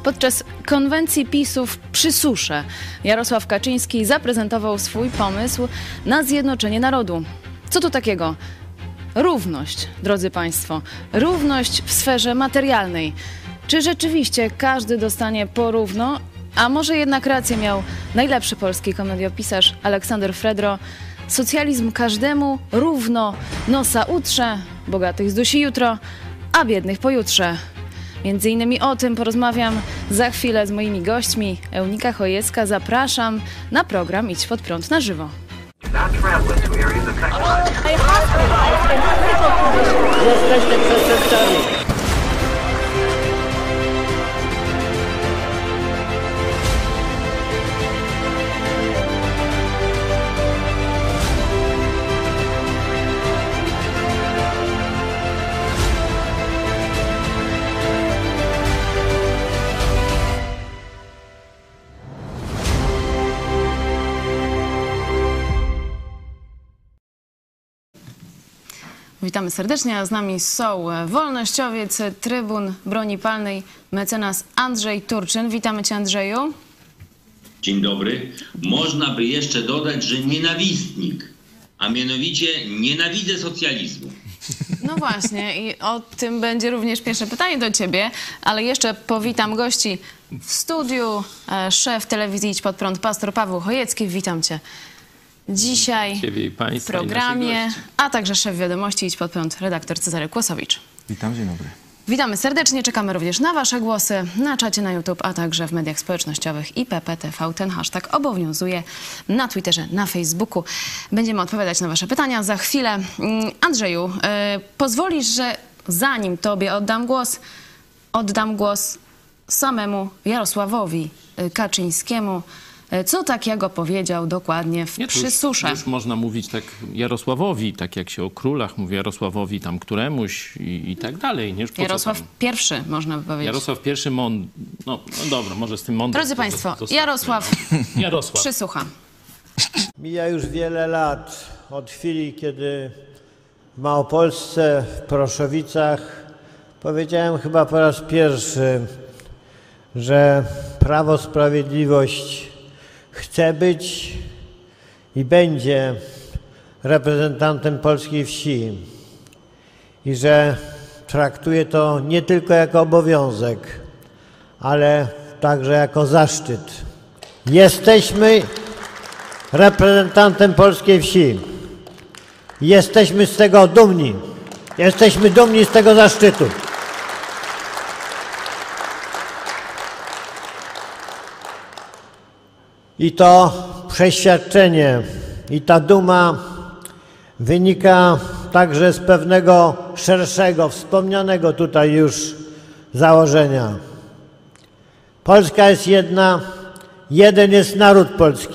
Podczas konwencji PiS-u w Przysusze Jarosław Kaczyński zaprezentował swój pomysł na zjednoczenie narodu. Co to takiego? Równość, drodzy Państwo. Równość w sferze materialnej. Czy rzeczywiście każdy dostanie porówno? A może jednak rację miał najlepszy polski komediopisarz Aleksander Fredro? Socjalizm każdemu równo nosa utrze, bogatych zdusi jutro, a biednych pojutrze. Między innymi o tym porozmawiam za chwilę z moimi gośćmi. Eunika Chojecka, zapraszam na program Idź Pod Prąd na żywo. Jesteście przestępcami. Witamy serdecznie, a z nami są wolnościowiec, trybun broni palnej, mecenas Andrzej Turczyn. Witamy Cię, Andrzeju. Dzień dobry. Można by jeszcze dodać, że nienawistnik, a mianowicie nienawidzę socjalizmu. No właśnie i o tym będzie również pierwsze pytanie do Ciebie, ale jeszcze powitam gości w studiu. Szef telewizji Idź Pod Prąd, pastor Paweł Chojecki. Witam Cię dzisiaj w programie, a także szef wiadomości Idź Pod Prąd, redaktor Cezary Kłosowicz. Witam, dzień dobry. Witamy serdecznie, czekamy również na Wasze głosy na czacie na YouTube, a także w mediach społecznościowych i PPTV. Ten hashtag obowiązuje na Twitterze, na Facebooku. Będziemy odpowiadać na Wasze pytania za chwilę. Andrzeju, pozwolisz, że zanim Tobie oddam głos samemu Jarosławowi Kaczyńskiemu. Co takiego powiedział dokładnie w Przysusze? Już można mówić tak Jarosławowi, tak jak się o królach mówi Jarosławowi tam któremuś i tak dalej. Nie? Jarosław I można by powiedzieć. Jarosław I mądry. No dobra, może z tym mądrym. Drodzy Państwo, Jarosław Przysłucha. Mija już wiele lat od chwili, kiedy w Małopolsce, w Proszowicach powiedziałem chyba po raz pierwszy, że Prawo Sprawiedliwość chce być i będzie reprezentantem polskiej wsi i że traktuje to nie tylko jako obowiązek, ale także jako zaszczyt. Jesteśmy reprezentantem polskiej wsi. Jesteśmy z tego dumni. Jesteśmy dumni z tego zaszczytu. I to przeświadczenie i ta duma wynika także z pewnego szerszego, wspomnianego tutaj już założenia. Polska jest jedna, jeden jest naród polski.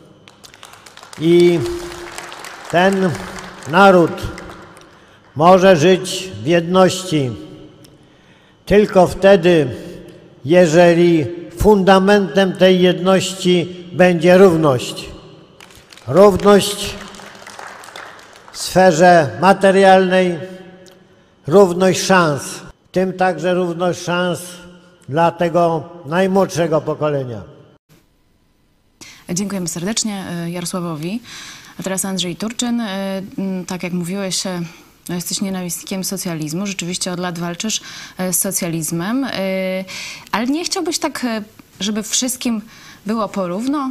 I ten naród może żyć w jedności tylko wtedy, jeżeli fundamentem tej jedności będzie równość. Równość w sferze materialnej, równość szans, w tym także równość szans dla tego najmłodszego pokolenia. Dziękujemy serdecznie Jarosławowi. A teraz Andrzej Turczyn. Tak jak mówiłeś, jesteś nienawistnikiem socjalizmu. Rzeczywiście od lat walczysz z socjalizmem. Ale nie chciałbyś tak, żeby wszystkim było porówno?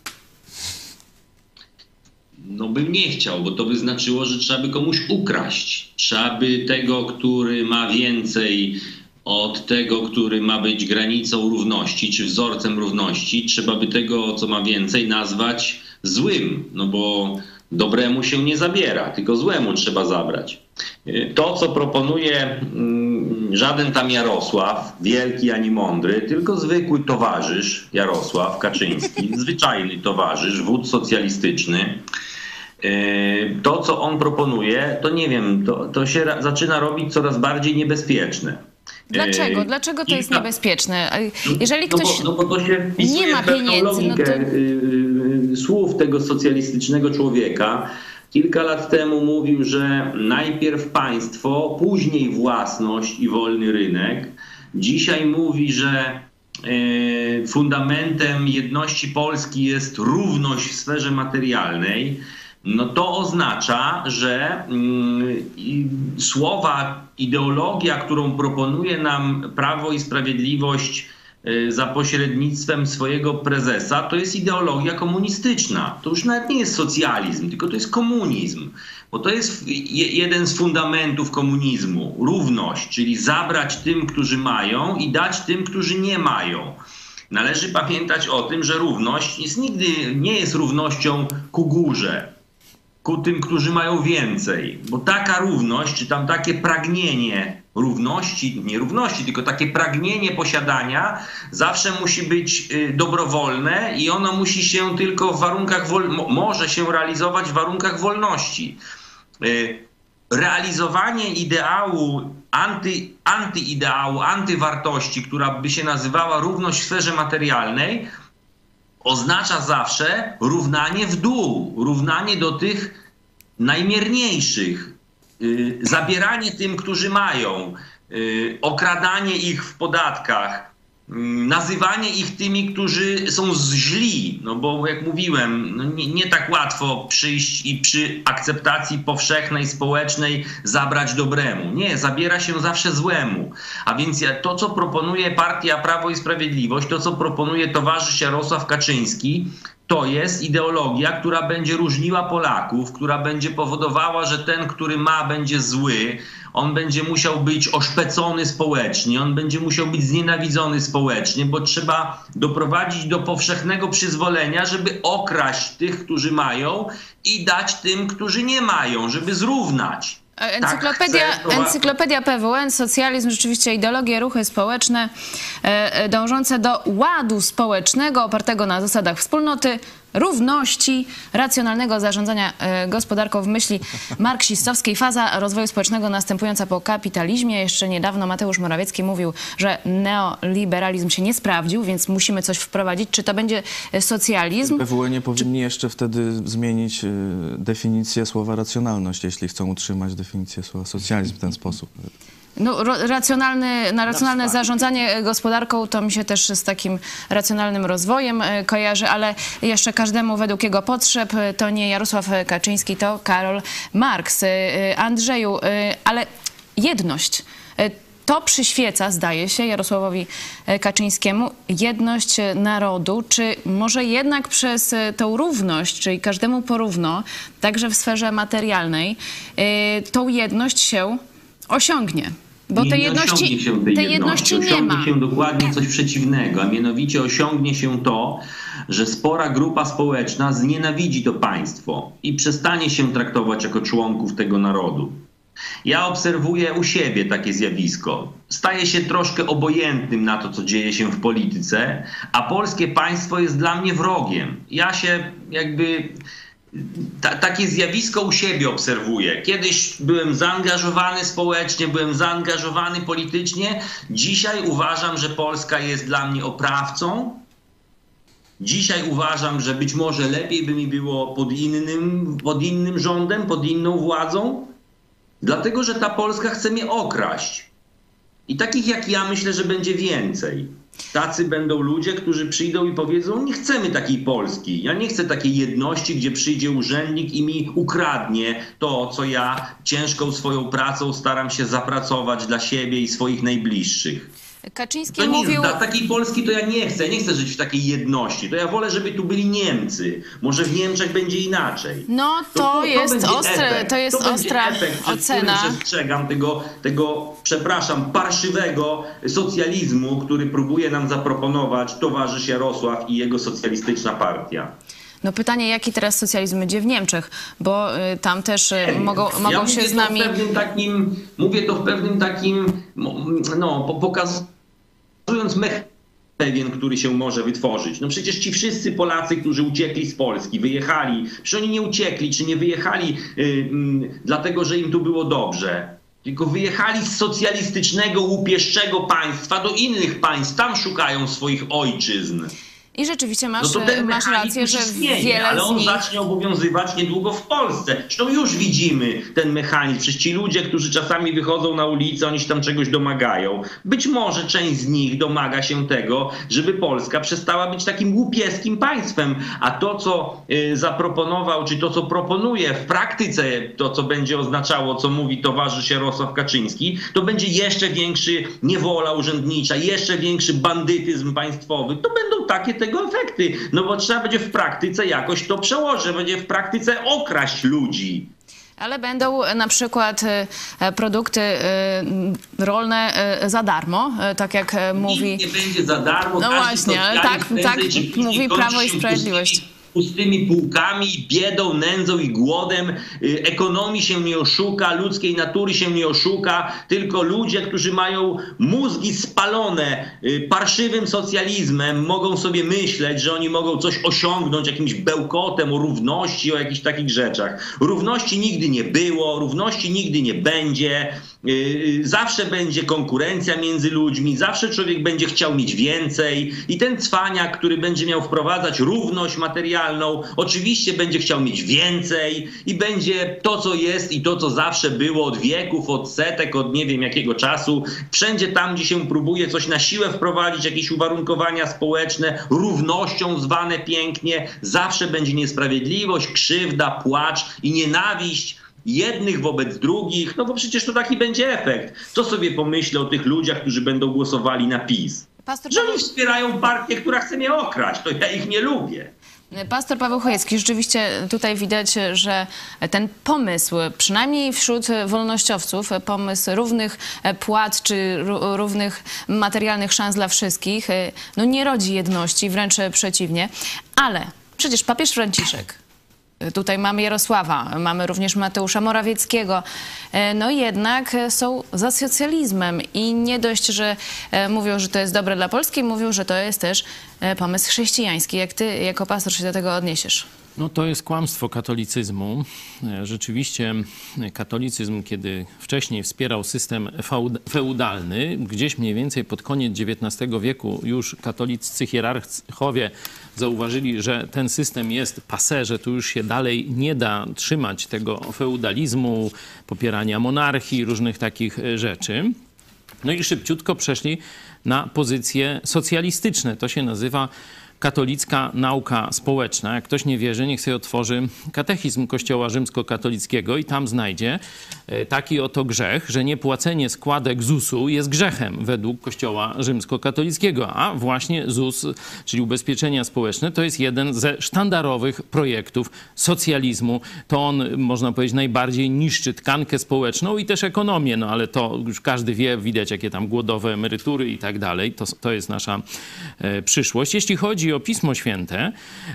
No bym nie chciał, bo to by znaczyło, że trzeba by komuś ukraść. Trzeba by tego, który ma więcej od tego, który ma być granicą równości, czy wzorcem równości, trzeba by tego, co ma więcej, nazwać złym. No bo dobremu się nie zabiera, tylko złemu trzeba zabrać. To, co proponuje żaden tam Jarosław, wielki ani mądry, tylko zwykły towarzysz Jarosław Kaczyński, zwyczajny towarzysz, wódz socjalistyczny. To, co on proponuje, to nie wiem, to się zaczyna robić coraz bardziej niebezpieczne. Dlaczego? Dlaczego to jest niebezpieczne? Jeżeli ktoś bo to się wpisuje nie ma pieniędzy, logikę słów tego socjalistycznego człowieka. Kilka lat temu mówił, że najpierw państwo, później własność i wolny rynek. Dzisiaj mówi, że fundamentem jedności Polski jest równość w sferze materialnej, no to oznacza, że słowa, ideologia, którą proponuje nam Prawo i Sprawiedliwość za pośrednictwem swojego prezesa, to jest ideologia komunistyczna. To już nawet nie jest socjalizm, tylko to jest komunizm. Bo to jest jeden z fundamentów komunizmu. Równość, czyli zabrać tym, którzy mają i dać tym, którzy nie mają. Należy pamiętać o tym, że równość nigdy nie jest równością ku górze, ku tym, którzy mają więcej. Bo taka równość, czy tam takie pragnienie równości, nie równości, tylko takie pragnienie posiadania zawsze musi być dobrowolne i ono musi się tylko w warunkach może się realizować w warunkach wolności. Realizowanie ideału, antyideału, antywartości, która by się nazywała równość w sferze materialnej, oznacza zawsze równanie w dół, równanie do tych najmierniejszych, zabieranie tym, którzy mają, okradanie ich w podatkach, nazywanie ich tymi, którzy są źli, no bo jak mówiłem, no nie tak łatwo przyjść i przy akceptacji powszechnej, społecznej zabrać dobremu. Nie, zabiera się zawsze złemu. A więc to, co proponuje partia Prawo i Sprawiedliwość, to, co proponuje towarzysz Jarosław Kaczyński, to jest ideologia, która będzie różniła Polaków, która będzie powodowała, że ten, który ma, będzie zły, on będzie musiał być oszpecony społecznie, on będzie musiał być znienawidzony społecznie, bo trzeba doprowadzić do powszechnego przyzwolenia, żeby okraść tych, którzy mają i dać tym, którzy nie mają, żeby zrównać. Encyklopedia PWN, socjalizm, rzeczywiście ideologie, ruchy społeczne dążące do ładu społecznego opartego na zasadach wspólnoty, równości, racjonalnego zarządzania gospodarką w myśli marksistowskiej. Faza rozwoju społecznego następująca po kapitalizmie. Jeszcze niedawno Mateusz Morawiecki mówił, że neoliberalizm się nie sprawdził, więc musimy coś wprowadzić. Czy to będzie socjalizm? PWN nie powinni jeszcze wtedy zmienić definicję słowa racjonalność, jeśli chcą utrzymać definicję słowa socjalizm w ten sposób. No, racjonalne zarządzanie gospodarką to mi się też z takim racjonalnym rozwojem kojarzy, ale jeszcze każdemu według jego potrzeb. To nie Jarosław Kaczyński, to Karol Marx. Andrzeju, ale jedność. To przyświeca, zdaje się, Jarosławowi Kaczyńskiemu, jedność narodu. Czy może jednak przez tą równość, czyli każdemu porówno, także w sferze materialnej, tą jedność się osiągnie? Bo tej jedności nie ma. Osiągnie się dokładnie coś przeciwnego, a mianowicie osiągnie się to, że spora grupa społeczna znienawidzi to państwo i przestanie się traktować jako członków tego narodu. Ja obserwuję u siebie takie zjawisko. Staję się troszkę obojętnym na to, co dzieje się w polityce, a polskie państwo jest dla mnie wrogiem. Ja się jakby... Takie zjawisko u siebie obserwuję. Kiedyś byłem zaangażowany społecznie, byłem zaangażowany politycznie. Dzisiaj uważam, że Polska jest dla mnie oprawcą. Dzisiaj uważam, że być może lepiej by mi było pod innym rządem, pod inną władzą. Dlatego, że ta Polska chce mnie okraść. I takich jak ja myślę, że będzie więcej. Tacy będą ludzie, którzy przyjdą i powiedzą, nie chcemy takiej Polski. Ja nie chcę takiej jedności, gdzie przyjdzie urzędnik i mi ukradnie to, co ja ciężką swoją pracą staram się zapracować dla siebie i swoich najbliższych. Kaczyński mówił... Takiej Polski to ja nie chcę. Ja nie chcę żyć w takiej jedności. To ja wolę, żeby tu byli Niemcy. Może w Niemczech będzie inaczej. No to jest ostra ocena. Przestrzegam tego, przepraszam, parszywego socjalizmu, który próbuje nam zaproponować towarzysz Jarosław i jego socjalistyczna partia. No pytanie, jaki teraz socjalizm będzie w Niemczech, bo tam też mogą się z nami... Mówię to w pewnym takim, pokazując mechanizm pewien, który się może wytworzyć. No przecież ci wszyscy Polacy, którzy uciekli z Polski, wyjechali, przecież oni nie uciekli, czy nie wyjechali dlatego, że im tu było dobrze, tylko wyjechali z socjalistycznego, łupieszczego państwa do innych państw, tam szukają swoich ojczyzn. I rzeczywiście no to ten masz rację, że istnieje, wiele ale on z nich... zacznie obowiązywać niedługo w Polsce. Zresztą już widzimy ten mechanizm. Przecież ci ludzie, którzy czasami wychodzą na ulicę, oni się tam czegoś domagają. Być może część z nich domaga się tego, żeby Polska przestała być takim łupieskim państwem. A to, co zaproponował, czy to, co proponuje w praktyce, to, co będzie oznaczało, co mówi towarzysz Jarosław Kaczyński, to będzie jeszcze większy niewola urzędnicza, jeszcze większy bandytyzm państwowy. To będą takie tego efekty. No bo trzeba będzie w praktyce jakoś to przełożyć, będzie w praktyce okraść ludzi. Ale będą na przykład produkty rolne za darmo, tak jak mówi... Nic nie będzie za darmo. No właśnie, ale tak mówi Prawo i Sprawiedliwość. Pustymi półkami, biedą, nędzą i głodem. Ekonomii się nie oszuka, ludzkiej natury się nie oszuka, tylko ludzie, którzy mają mózgi spalone parszywym socjalizmem, mogą sobie myśleć, że oni mogą coś osiągnąć jakimś bełkotem o równości, o jakichś takich rzeczach. Równości nigdy nie było, równości nigdy nie będzie. Zawsze będzie konkurencja między ludźmi, zawsze człowiek będzie chciał mieć więcej i ten cwaniak, który będzie miał wprowadzać równość materialną, oczywiście będzie chciał mieć więcej i będzie to, co jest i to, co zawsze było od wieków, od setek, od nie wiem jakiego czasu. Wszędzie tam, gdzie się próbuje coś na siłę wprowadzić, jakieś uwarunkowania społeczne, równością zwane pięknie, zawsze będzie niesprawiedliwość, krzywda, płacz i nienawiść jednych wobec drugich, no bo przecież to taki będzie efekt. Co sobie pomyślę o tych ludziach, którzy będą głosowali na PiS? Że oni wspierają partię, która chce mnie okraść, to ja ich nie lubię. Pastor Paweł Chojecki, rzeczywiście tutaj widać, że ten pomysł, przynajmniej wśród wolnościowców, pomysł równych płac czy równych materialnych szans dla wszystkich, no nie rodzi jedności, wręcz przeciwnie. Ale przecież papież Franciszek, tutaj mamy Jarosława, mamy również Mateusza Morawieckiego. No jednak są za socjalizmem i nie dość, że mówią, że to jest dobre dla Polski, mówią, że to jest też pomysł chrześcijański. Jak ty jako pastor się do tego odniesiesz? No to jest kłamstwo katolicyzmu. Rzeczywiście katolicyzm, kiedy wcześniej wspierał system feudalny, gdzieś mniej więcej pod koniec XIX wieku już katoliccy hierarchowie zauważyli, że ten system jest passé, że tu już się dalej nie da trzymać tego feudalizmu, popierania monarchii, różnych takich rzeczy. No i szybciutko przeszli na pozycje socjalistyczne. To się nazywa katolicka nauka społeczna. Jak ktoś nie wierzy, niech sobie otworzy katechizm Kościoła Rzymskokatolickiego i tam znajdzie taki oto grzech, że niepłacenie składek ZUS-u jest grzechem według Kościoła Rzymskokatolickiego, a właśnie ZUS, czyli ubezpieczenia społeczne, to jest jeden ze sztandarowych projektów socjalizmu. To on, można powiedzieć, najbardziej niszczy tkankę społeczną i też ekonomię, no ale to już każdy wie, widać jakie tam głodowe emerytury i tak dalej. To jest nasza przyszłość. Jeśli chodzi o Pismo Święte,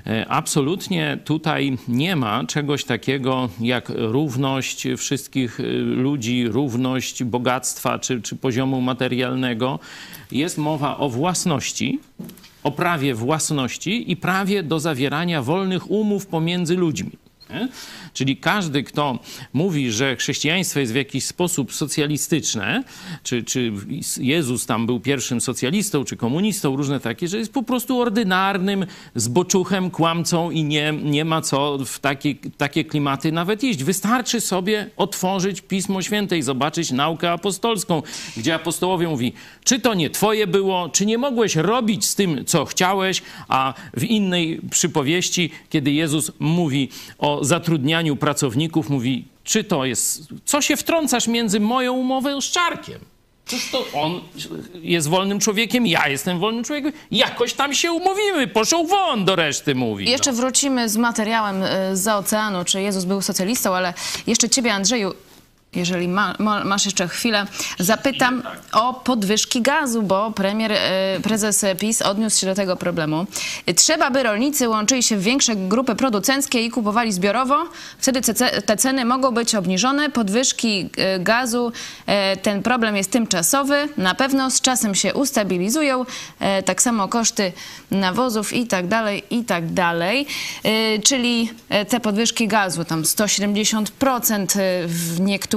absolutnie tutaj nie ma czegoś takiego jak równość wszystkich ludzi, równość bogactwa czy poziomu materialnego. Jest mowa o własności, o prawie własności i prawie do zawierania wolnych umów pomiędzy ludźmi. Nie? Czyli każdy, kto mówi, że chrześcijaństwo jest w jakiś sposób socjalistyczne, czy Jezus tam był pierwszym socjalistą, czy komunistą, różne takie, że jest po prostu ordynarnym zboczuchem, kłamcą i nie ma co w takie klimaty nawet iść. Wystarczy sobie otworzyć Pismo Święte i zobaczyć naukę apostolską, gdzie apostołowie mówi, czy to nie twoje było, czy nie mogłeś robić z tym, co chciałeś, a w innej przypowieści, kiedy Jezus mówi o zatrudnianiu pracowników, mówi, czy to jest, co się wtrącasz między moją umową z Czarkiem? Czyż to on jest wolnym człowiekiem, ja jestem wolnym człowiekiem, jakoś tam się umówimy, poszł won do reszty, mówi. Jeszcze wrócimy z materiałem zza oceanu, czy Jezus był socjalistą, ale jeszcze ciebie, Andrzeju, jeżeli masz jeszcze chwilę, zapytam o podwyżki gazu, bo prezes PiS odniósł się do tego problemu. Trzeba, by rolnicy łączyli się w większe grupy producenckie i kupowali zbiorowo. Wtedy te ceny mogą być obniżone. Podwyżki gazu, ten problem jest tymczasowy. Na pewno z czasem się ustabilizują. Tak samo koszty nawozów i tak dalej, i tak dalej. Czyli te podwyżki gazu, tam 170% w niektórych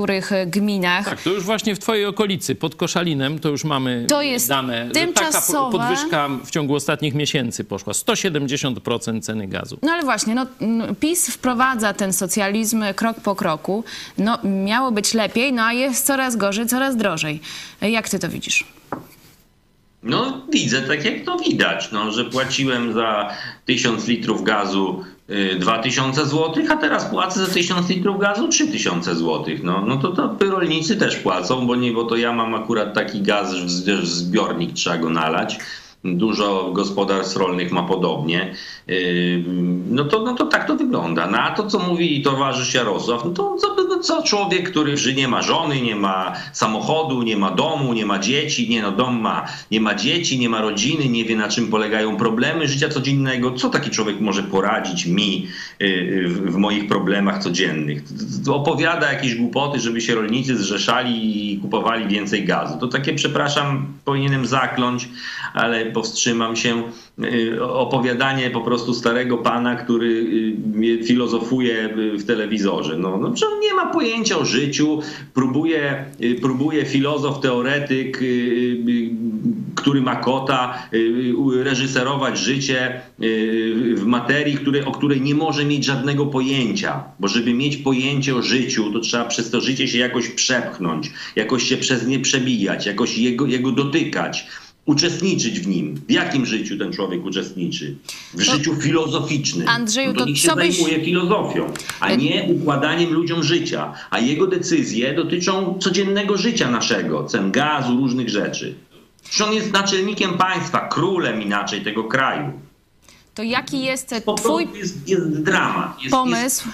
niektórych gminach. Tak, to już właśnie w twojej okolicy, pod Koszalinem, to już mamy To jest dane, że tymczasowe. taka podwyżka w ciągu ostatnich miesięcy poszła. 170% ceny gazu. No ale właśnie, PiS wprowadza ten socjalizm krok po kroku. No, miało być lepiej, no a jest coraz gorzej, coraz drożej. Jak ty to widzisz? No widzę tak jak to widać, że płaciłem za 1000 litrów gazu 2000 zł, a teraz płacę za 1000 litrów gazu 3000 zł. No to rolnicy też płacą, bo to ja mam akurat taki gaz, że w zbiornik trzeba go nalać. Dużo gospodarstw rolnych ma podobnie. No to tak to wygląda. No a to, co mówi towarzysz Jarosław, co człowiek, który nie ma żony, nie ma samochodu, nie ma domu, nie ma dzieci, dom ma, nie ma dzieci, nie ma rodziny, nie wie, na czym polegają problemy życia codziennego. Co taki człowiek może poradzić mi w moich problemach codziennych? Opowiada jakieś głupoty, żeby się rolnicy zrzeszali i kupowali więcej gazu. To takie, przepraszam, powinienem zakląć, ale powstrzymam się. Opowiadanie po prostu starego pana, który filozofuje w telewizorze. Że on nie ma pojęcia o życiu, próbuje filozof, teoretyk, który ma kota, reżyserować życie w materii, o której nie może mieć żadnego pojęcia. Bo żeby mieć pojęcie o życiu, to trzeba przez to życie się jakoś przepchnąć, jakoś się przez nie przebijać, jakoś jego dotykać. Uczestniczyć w nim. W jakim życiu ten człowiek uczestniczy? W życiu filozoficznym. Andrzeju, to niech się zajmuje filozofią, a nie układaniem ludziom życia. A jego decyzje dotyczą codziennego życia naszego, cen gazu, różnych rzeczy. Przecież on jest naczelnikiem państwa, królem inaczej tego kraju. To jaki jest jest dramat. Pomysł?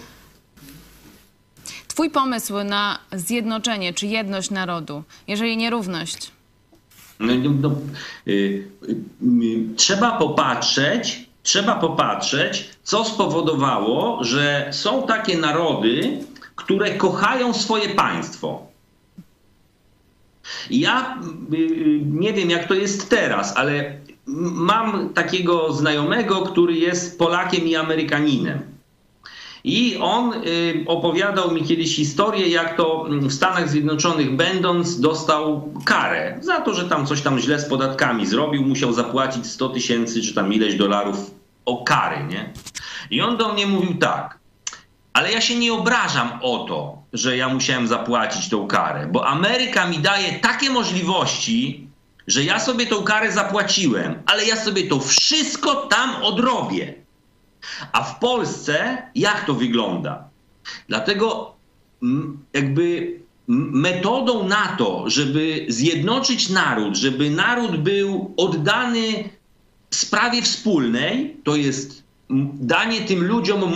Twój pomysł na zjednoczenie czy jedność narodu, jeżeli nie równość? Trzeba popatrzeć, co spowodowało, że są takie narody, które kochają swoje państwo. Ja nie wiem, jak to jest teraz, ale mam takiego znajomego, który jest Polakiem i Amerykaninem. I on opowiadał mi kiedyś historię, jak to w Stanach Zjednoczonych będąc dostał karę za to, że tam coś tam źle z podatkami zrobił, musiał zapłacić 100 000 czy tam ileś dolarów o kary, nie? I on do mnie mówił tak: ale ja się nie obrażam o to, że ja musiałem zapłacić tą karę, bo Ameryka mi daje takie możliwości, że ja sobie tą karę zapłaciłem, ale ja sobie to wszystko tam odrobię. A w Polsce jak to wygląda? Dlatego jakby metodą na to, żeby zjednoczyć naród, żeby naród był oddany sprawie wspólnej, to jest danie tym ludziom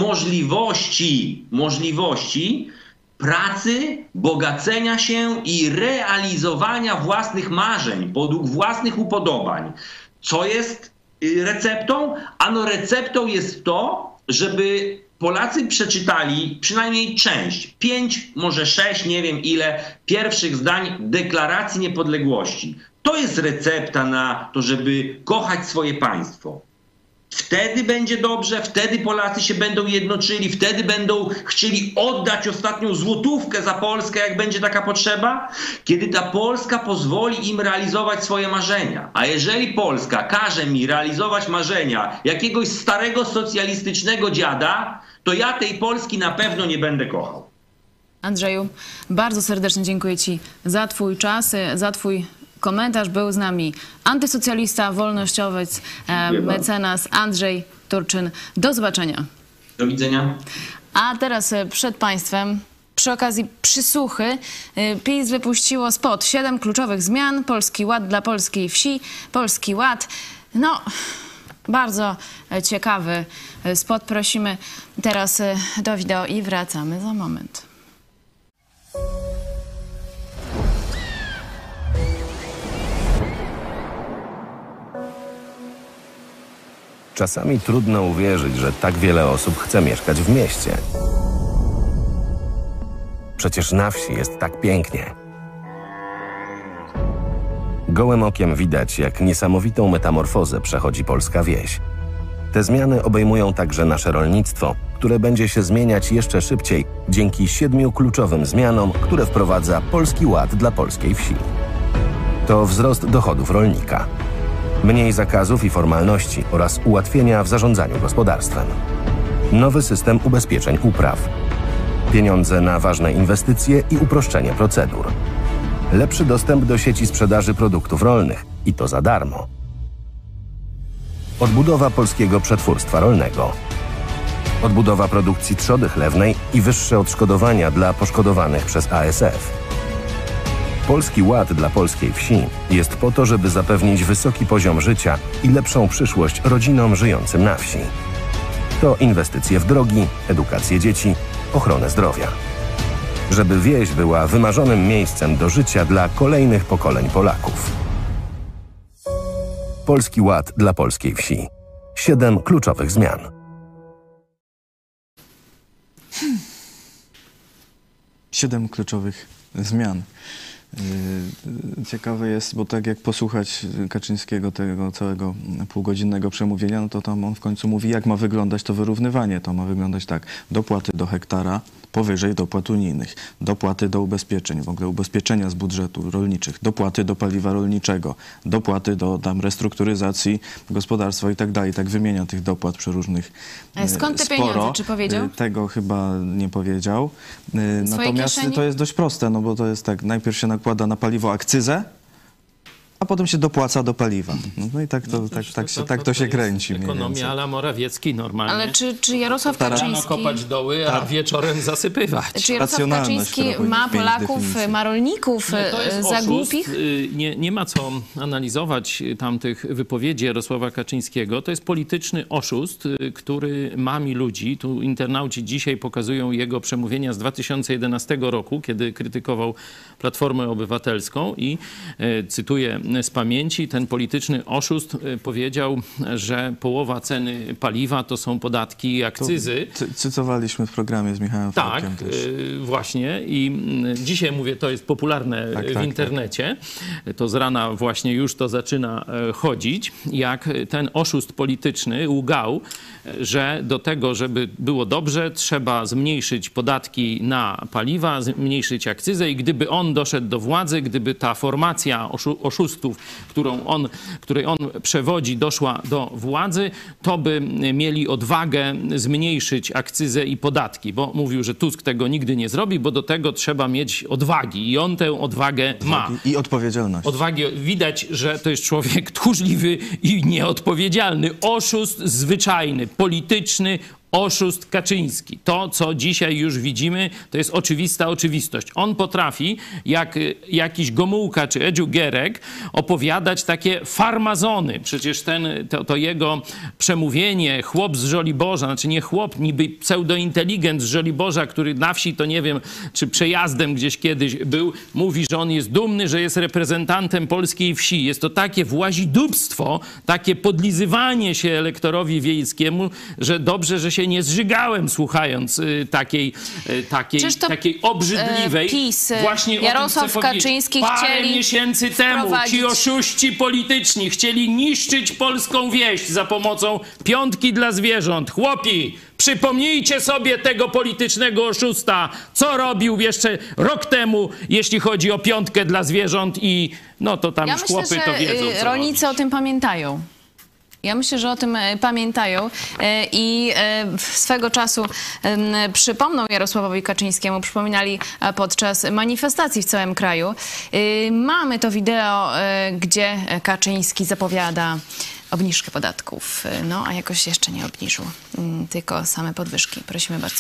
możliwości pracy, bogacenia się i realizowania własnych marzeń, według własnych upodobań. Co jest receptą? Ano receptą jest to, żeby Polacy przeczytali przynajmniej część, 5, może 6, nie wiem ile, pierwszych zdań Deklaracji Niepodległości. To jest recepta na to, żeby kochać swoje państwo. Wtedy będzie dobrze, wtedy Polacy się będą jednoczyli, wtedy będą chcieli oddać ostatnią złotówkę za Polskę, jak będzie taka potrzeba, kiedy ta Polska pozwoli im realizować swoje marzenia. A jeżeli Polska każe mi realizować marzenia jakiegoś starego socjalistycznego dziada, to ja tej Polski na pewno nie będę kochał. Andrzeju, bardzo serdecznie dziękuję Ci za Twój czas, za Twój komentarz. Był z nami antysocjalista, wolnościowiec, mecenas Andrzej Turczyn. Do zobaczenia. Do widzenia. A teraz przed Państwem, przy okazji przysłuchy, PiS wypuściło spot 7 kluczowych zmian. Polski Ład dla polskiej wsi. Polski Ład. No, bardzo ciekawy spot. Prosimy teraz do wideo i wracamy za moment. Czasami trudno uwierzyć, że tak wiele osób chce mieszkać w mieście. Przecież na wsi jest tak pięknie. Gołym okiem widać, jak niesamowitą metamorfozę przechodzi polska wieś. Te zmiany obejmują także nasze rolnictwo, które będzie się zmieniać jeszcze szybciej dzięki 7 kluczowym zmianom, które wprowadza Polski Ład dla polskiej wsi. To wzrost dochodów rolnika, mniej zakazów i formalności oraz ułatwienia w zarządzaniu gospodarstwem, nowy system ubezpieczeń upraw, pieniądze na ważne inwestycje i uproszczenie procedur, lepszy dostęp do sieci sprzedaży produktów rolnych i to za darmo, odbudowa polskiego przetwórstwa rolnego, odbudowa produkcji trzody chlewnej i wyższe odszkodowania dla poszkodowanych przez ASF. Polski Ład dla polskiej wsi jest po to, żeby zapewnić wysoki poziom życia i lepszą przyszłość rodzinom żyjącym na wsi. To inwestycje w drogi, edukację dzieci, ochronę zdrowia. Żeby wieś była wymarzonym miejscem do życia dla kolejnych pokoleń Polaków. Polski Ład dla polskiej wsi. 7 kluczowych zmian. Siedem kluczowych zmian. Ciekawe jest, bo tak jak posłuchać Kaczyńskiego tego całego półgodzinnego przemówienia, no to tam on w końcu mówi, jak ma wyglądać to wyrównywanie. To ma wyglądać tak: dopłaty do hektara powyżej dopłat unijnych, dopłaty do ubezpieczeń, w ogóle ubezpieczenia z budżetu rolniczych, dopłaty do paliwa rolniczego, dopłaty do tam restrukturyzacji gospodarstwa i tak dalej. Tak wymienia tych dopłat przeróżnych skąd te sporo. pieniądze, czy powiedział? Tego chyba nie powiedział. Natomiast kieszeni? to jest dość proste, no bo to jest tak, najpierw się nakłada na paliwo akcyzę, a potem się dopłaca do paliwa. No i tak to się kręci. Ekonomia ala Morawiecki normalnie. Ale czy Jarosław Rano Kaczyński... kopać doły, a wieczorem zasypywać. Czy Jarosław Racjonalność, Kaczyński która ma powinna mieć Polaków, definicję. ma rolników To jest za oszust. głupich? Nie ma co analizować tamtych wypowiedzi Jarosława Kaczyńskiego. To jest polityczny oszust, który mami ludzi. Tu internauci dzisiaj pokazują jego przemówienia z 2011 roku, kiedy krytykował Platformę Obywatelską i cytuję z pamięci, ten polityczny oszust powiedział, że połowa ceny paliwa to są podatki i akcyzy. Cytowaliśmy w programie z Michałem Tak, Falkiem też. właśnie. I dzisiaj mówię, to jest popularne w internecie. To z rana właśnie już to zaczyna chodzić. Jak ten oszust polityczny łgał, że do tego, żeby było dobrze, trzeba zmniejszyć podatki na paliwa, zmniejszyć akcyzę i gdyby on doszedł do władzy, gdyby ta formacja oszustów, której on przewodzi, doszła do władzy, to by mieli odwagę zmniejszyć akcyzę i podatki, bo mówił, że Tusk tego nigdy nie zrobi, bo do tego trzeba mieć odwagi i on tę odwagę ma. I odpowiedzialność. Odwagi, widać, że to jest człowiek tchórzliwy i nieodpowiedzialny. Oszust zwyczajny, polityczny, oszust Kaczyński. To, co dzisiaj już widzimy, to jest oczywista oczywistość. On potrafi, jak jakiś Gomułka czy Edziu Gierek, opowiadać takie farmazony. Przecież to jego przemówienie, chłop z Żoliborza, znaczy nie chłop, niby pseudointeligent z Żoliborza, który na wsi, to nie wiem, czy przejazdem gdzieś kiedyś był, mówi, że on jest dumny, że jest reprezentantem polskiej wsi. Jest to takie włazidubstwo, takie podlizywanie się elektorowi wiejskiemu, że dobrze, że się nie zżygałem słuchając takiej obrzydliwej. PiS, właśnie Jarosław Kaczyński parę chcieli miesięcy temu wprowadzić... ci oszuści polityczni chcieli niszczyć polską wieś za pomocą piątki dla zwierząt. Chłopi, przypomnijcie sobie tego politycznego oszusta, co robił jeszcze rok temu, jeśli chodzi o piątkę dla zwierząt i no to tam już chłopy to wiedzą, co rolnicy robić. o tym pamiętają. Ja myślę, że o tym pamiętają i swego czasu przypomną Jarosławowi Kaczyńskiemu, przypominali podczas manifestacji w całym kraju. Mamy to wideo, gdzie Kaczyński zapowiada obniżkę podatków, no a jakoś jeszcze nie obniżył, tylko same podwyżki. Prosimy bardzo.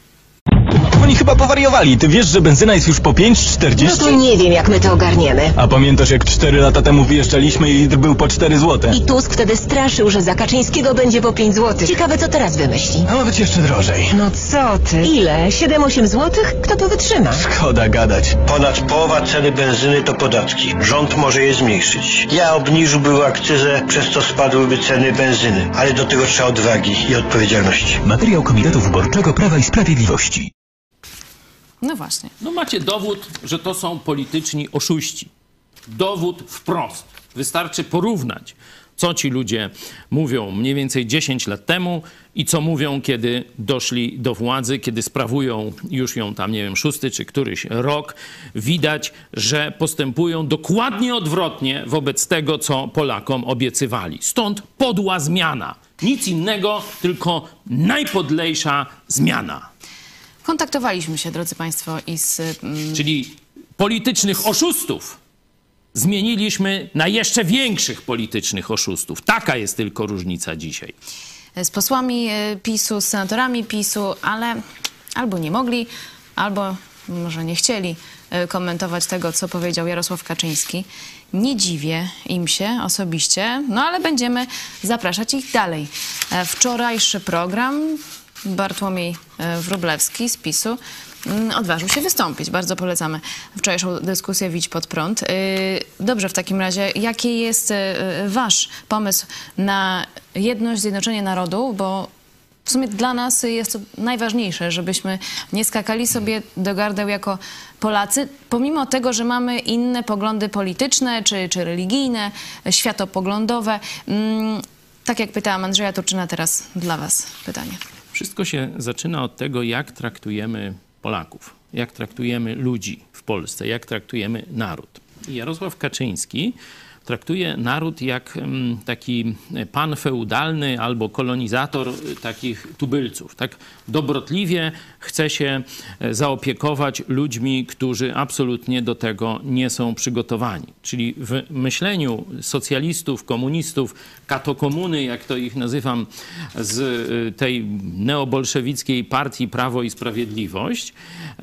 Oni chyba powariowali. Ty wiesz, że benzyna jest już po 5,40? No to nie wiem, jak my to ogarniemy. A pamiętasz, jak 4 lata temu wyjeżdżaliśmy i litr był po 4 złote? I Tusk wtedy straszył, że za Kaczyńskiego będzie po 5 zł. Ciekawe, co teraz wymyśli. A ma być jeszcze drożej. No co ty? Ile? 7-8 zł? Kto to wytrzyma? Szkoda gadać. Ponad połowa ceny benzyny to podatki. Rząd może je zmniejszyć. Ja obniżyłbym akcyzę, przez co spadłyby ceny benzyny. Ale do tego trzeba odwagi i odpowiedzialności. Materiał Komitetu Wyborczego Prawa i Sprawiedliwości. No właśnie. No macie dowód, że to są polityczni oszuści. Dowód wprost. Wystarczy porównać, Co ci ludzie mówią mniej więcej 10 lat temu i co mówią, kiedy doszli do władzy, kiedy sprawują już ją tam, nie wiem, 6. czy któryś rok. Widać, że postępują dokładnie odwrotnie wobec tego, co Polakom obiecywali. Stąd podła zmiana. Nic innego, tylko najpodlejsza zmiana. Kontaktowaliśmy się, drodzy państwo, i z... Czyli politycznych oszustów zmieniliśmy na jeszcze większych politycznych oszustów. Taka jest tylko różnica dzisiaj. Z posłami PiS-u, z senatorami PiS-u, ale albo nie mogli, albo może nie chcieli komentować tego, co powiedział Jarosław Kaczyński. Nie dziwię im się osobiście, no ale będziemy zapraszać ich dalej. Wczorajszy program Bartłomiej Wróblewski z PiS-u odważył się wystąpić. Bardzo polecamy wczorajszą dyskusję Widź pod prąd. Dobrze, w takim razie, jaki jest wasz pomysł na jedność, zjednoczenie narodu? Bo w sumie dla nas jest to najważniejsze, żebyśmy nie skakali sobie do gardeł jako Polacy, pomimo tego, że mamy inne poglądy polityczne czy religijne, światopoglądowe. Tak jak pytałam Andrzeja Turczyna, teraz dla was pytanie. Wszystko się zaczyna od tego, jak traktujemy Polaków, jak traktujemy ludzi w Polsce, jak traktujemy naród. I Jarosław Kaczyński traktuje naród jak taki pan feudalny albo kolonizator takich tubylców. Tak dobrotliwie chce się zaopiekować ludźmi, którzy absolutnie do tego nie są przygotowani. Czyli w myśleniu socjalistów, komunistów, katokomuny, jak to ich nazywam, z tej neobolszewickiej partii Prawo i Sprawiedliwość,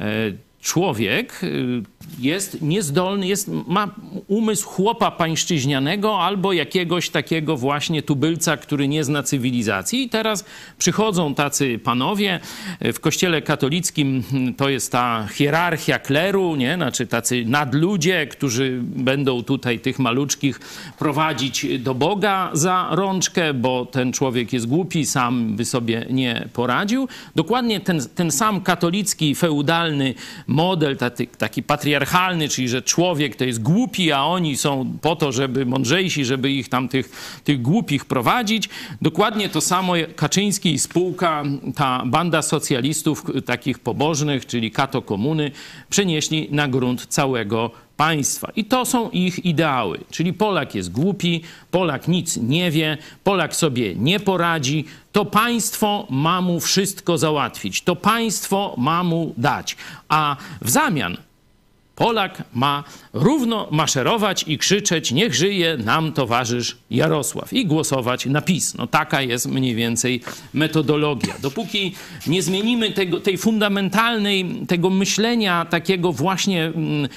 człowiek jest niezdolny, ma umysł chłopa pańszczyźnianego albo jakiegoś takiego właśnie tubylca, który nie zna cywilizacji. I teraz przychodzą tacy panowie. W kościele katolickim to jest ta hierarchia kleru, nie? Znaczy tacy nadludzie, którzy będą tutaj tych maluczkich prowadzić do Boga za rączkę, bo ten człowiek jest głupi, sam by sobie nie poradził. Dokładnie ten sam katolicki, feudalny model, taki patriarchalny, czyli że człowiek to jest głupi, a oni są po to, żeby mądrzejsi, żeby ich tam tych głupich prowadzić. Dokładnie to samo Kaczyński i spółka, ta banda socjalistów takich pobożnych, czyli katokomuny, przenieśli na grunt całego państwa. I to są ich ideały. Czyli Polak jest głupi, Polak nic nie wie, Polak sobie nie poradzi, to państwo ma mu wszystko załatwić, to państwo ma mu dać, a w zamian Polak ma równo maszerować i krzyczeć: niech żyje nam towarzysz Jarosław, i głosować na PiS. No taka jest mniej więcej metodologia. Dopóki nie zmienimy tej fundamentalnej, tego myślenia takiego właśnie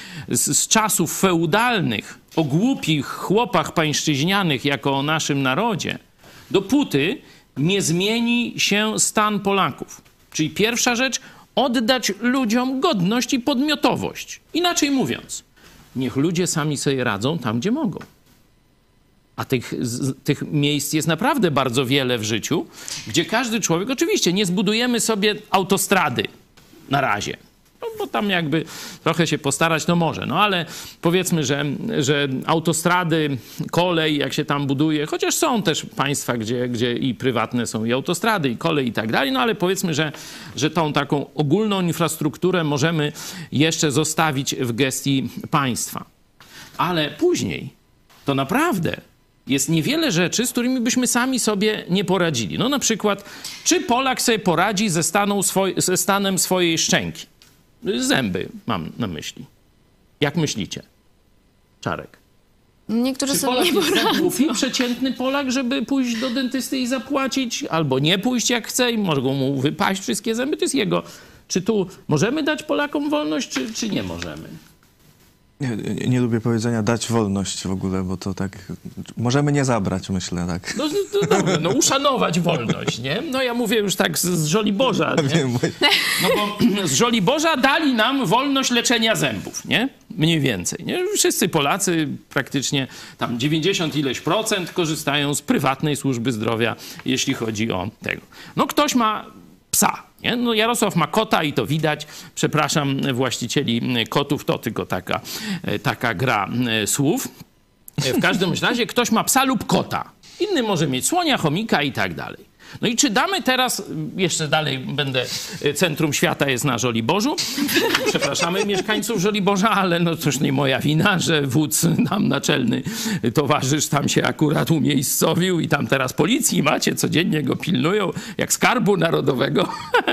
z czasów feudalnych o głupich chłopach pańszczyźnianych jako o naszym narodzie, dopóty nie zmieni się stan Polaków. Czyli pierwsza rzecz, oddać ludziom godność i podmiotowość. Inaczej mówiąc, niech ludzie sami sobie radzą tam, gdzie mogą. A tych miejsc jest naprawdę bardzo wiele w życiu, gdzie każdy człowiek, oczywiście nie zbudujemy sobie autostrady na razie, no, bo tam jakby trochę się postarać, no może. No ale powiedzmy, że autostrady, kolej, jak się tam buduje, chociaż są też państwa, gdzie i prywatne są i autostrady, i kolej i tak dalej, no ale powiedzmy, że tą taką ogólną infrastrukturę możemy jeszcze zostawić w gestii państwa. Ale później to naprawdę jest niewiele rzeczy, z którymi byśmy sami sobie nie poradzili. No na przykład, czy Polak sobie poradzi ze stanem swojej szczęki? Zęby mam na myśli. Jak myślicie? Czarek. Niektórzy czy sobie Polak nie jest tak poradzą. głupi, przeciętny Polak, żeby pójść do dentysty i zapłacić, albo nie pójść jak chce i mogą mu wypaść wszystkie zęby? To jest jego. Czy tu możemy dać Polakom wolność, czy nie możemy? Nie lubię powiedzenia dać wolność w ogóle, bo to tak... Możemy nie zabrać, myślę, tak. No dobrze, no uszanować wolność, nie? No ja mówię już tak z Żoliborza, nie? Wiem, No bo z Żoliborza dali nam wolność leczenia zębów, nie? Mniej więcej, nie? Wszyscy Polacy praktycznie tam 90 ileś procent korzystają z prywatnej służby zdrowia, jeśli chodzi o tego. No ktoś ma psa, nie? No Jarosław ma kota i to widać. Przepraszam właścicieli kotów, to tylko taka gra słów. W każdym razie ktoś ma psa lub kota inny może mieć słonia, chomika i tak dalej. No i czy damy teraz, jeszcze dalej będę, centrum świata jest na Żoliborzu. Przepraszamy mieszkańców Żoliborza, ale no cóż, nie moja wina, że wódz tam naczelny towarzysz tam się akurat umiejscowił i tam teraz policji macie, codziennie go pilnują, jak skarbu narodowego.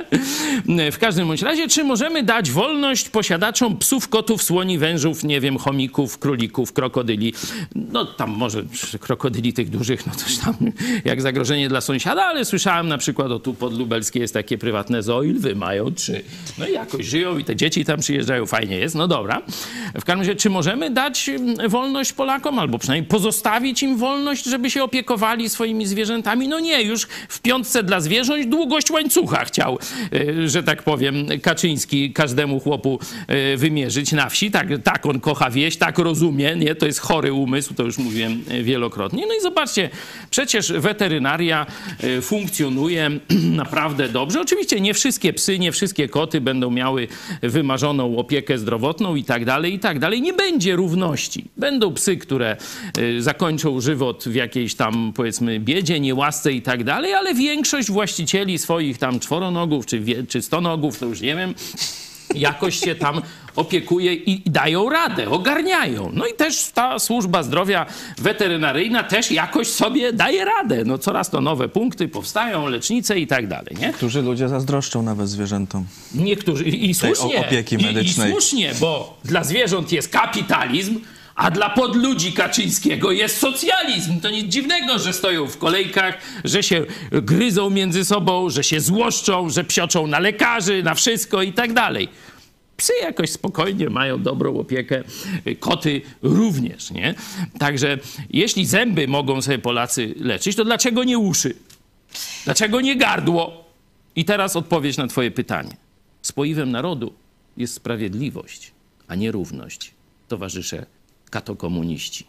W każdym bądź razie, czy możemy dać wolność posiadaczom psów, kotów, słoni, wężów, nie wiem, chomików, królików, krokodyli. No tam może krokodyli tych dużych, no coś tam jak zagrożenie dla sąsiada, ale słyszałem na przykład, tu pod Lubelskie jest takie prywatne zoo i lwy mają 3. No i jakoś żyją i te dzieci tam przyjeżdżają, fajnie jest, no dobra. W każdym razie, czy możemy dać wolność Polakom, albo przynajmniej pozostawić im wolność, żeby się opiekowali swoimi zwierzętami? No nie, już w 5 dla zwierząt długość łańcucha chciał, że tak powiem, Kaczyński każdemu chłopu wymierzyć na wsi. Tak on kocha wieś, tak rozumie, nie? To jest chory umysł, to już mówiłem wielokrotnie. No i zobaczcie, przecież weterynaria funkcjonuje naprawdę dobrze. Oczywiście nie wszystkie psy, nie wszystkie koty będą miały wymarzoną opiekę zdrowotną i tak dalej, i tak dalej. Nie będzie równości. Będą psy, które zakończą żywot w jakiejś tam, powiedzmy, biedzie, niełasce i tak dalej, ale większość właścicieli swoich tam czworonogów czy stonogów, to już nie wiem, jakoś się tam opiekuje i dają radę, ogarniają. No i też ta służba zdrowia weterynaryjna też jakoś sobie daje radę. No coraz to nowe punkty powstają, lecznice i tak dalej, nie? Niektórzy ludzie zazdroszczą nawet zwierzętom. Niektórzy i słusznie. Opieki medycznej. I słusznie, bo dla zwierząt jest kapitalizm, a dla podludzi Kaczyńskiego jest socjalizm. To nic dziwnego, że stoją w kolejkach, że się gryzą między sobą, że się złoszczą, że psioczą na lekarzy, na wszystko i tak dalej. Psy jakoś spokojnie mają dobrą opiekę, koty również, nie? Także jeśli zęby mogą sobie Polacy leczyć, to dlaczego nie uszy? Dlaczego nie gardło? I teraz odpowiedź na twoje pytanie. Spoiwem narodu jest sprawiedliwość, a nie równość, towarzysze katokomuniści.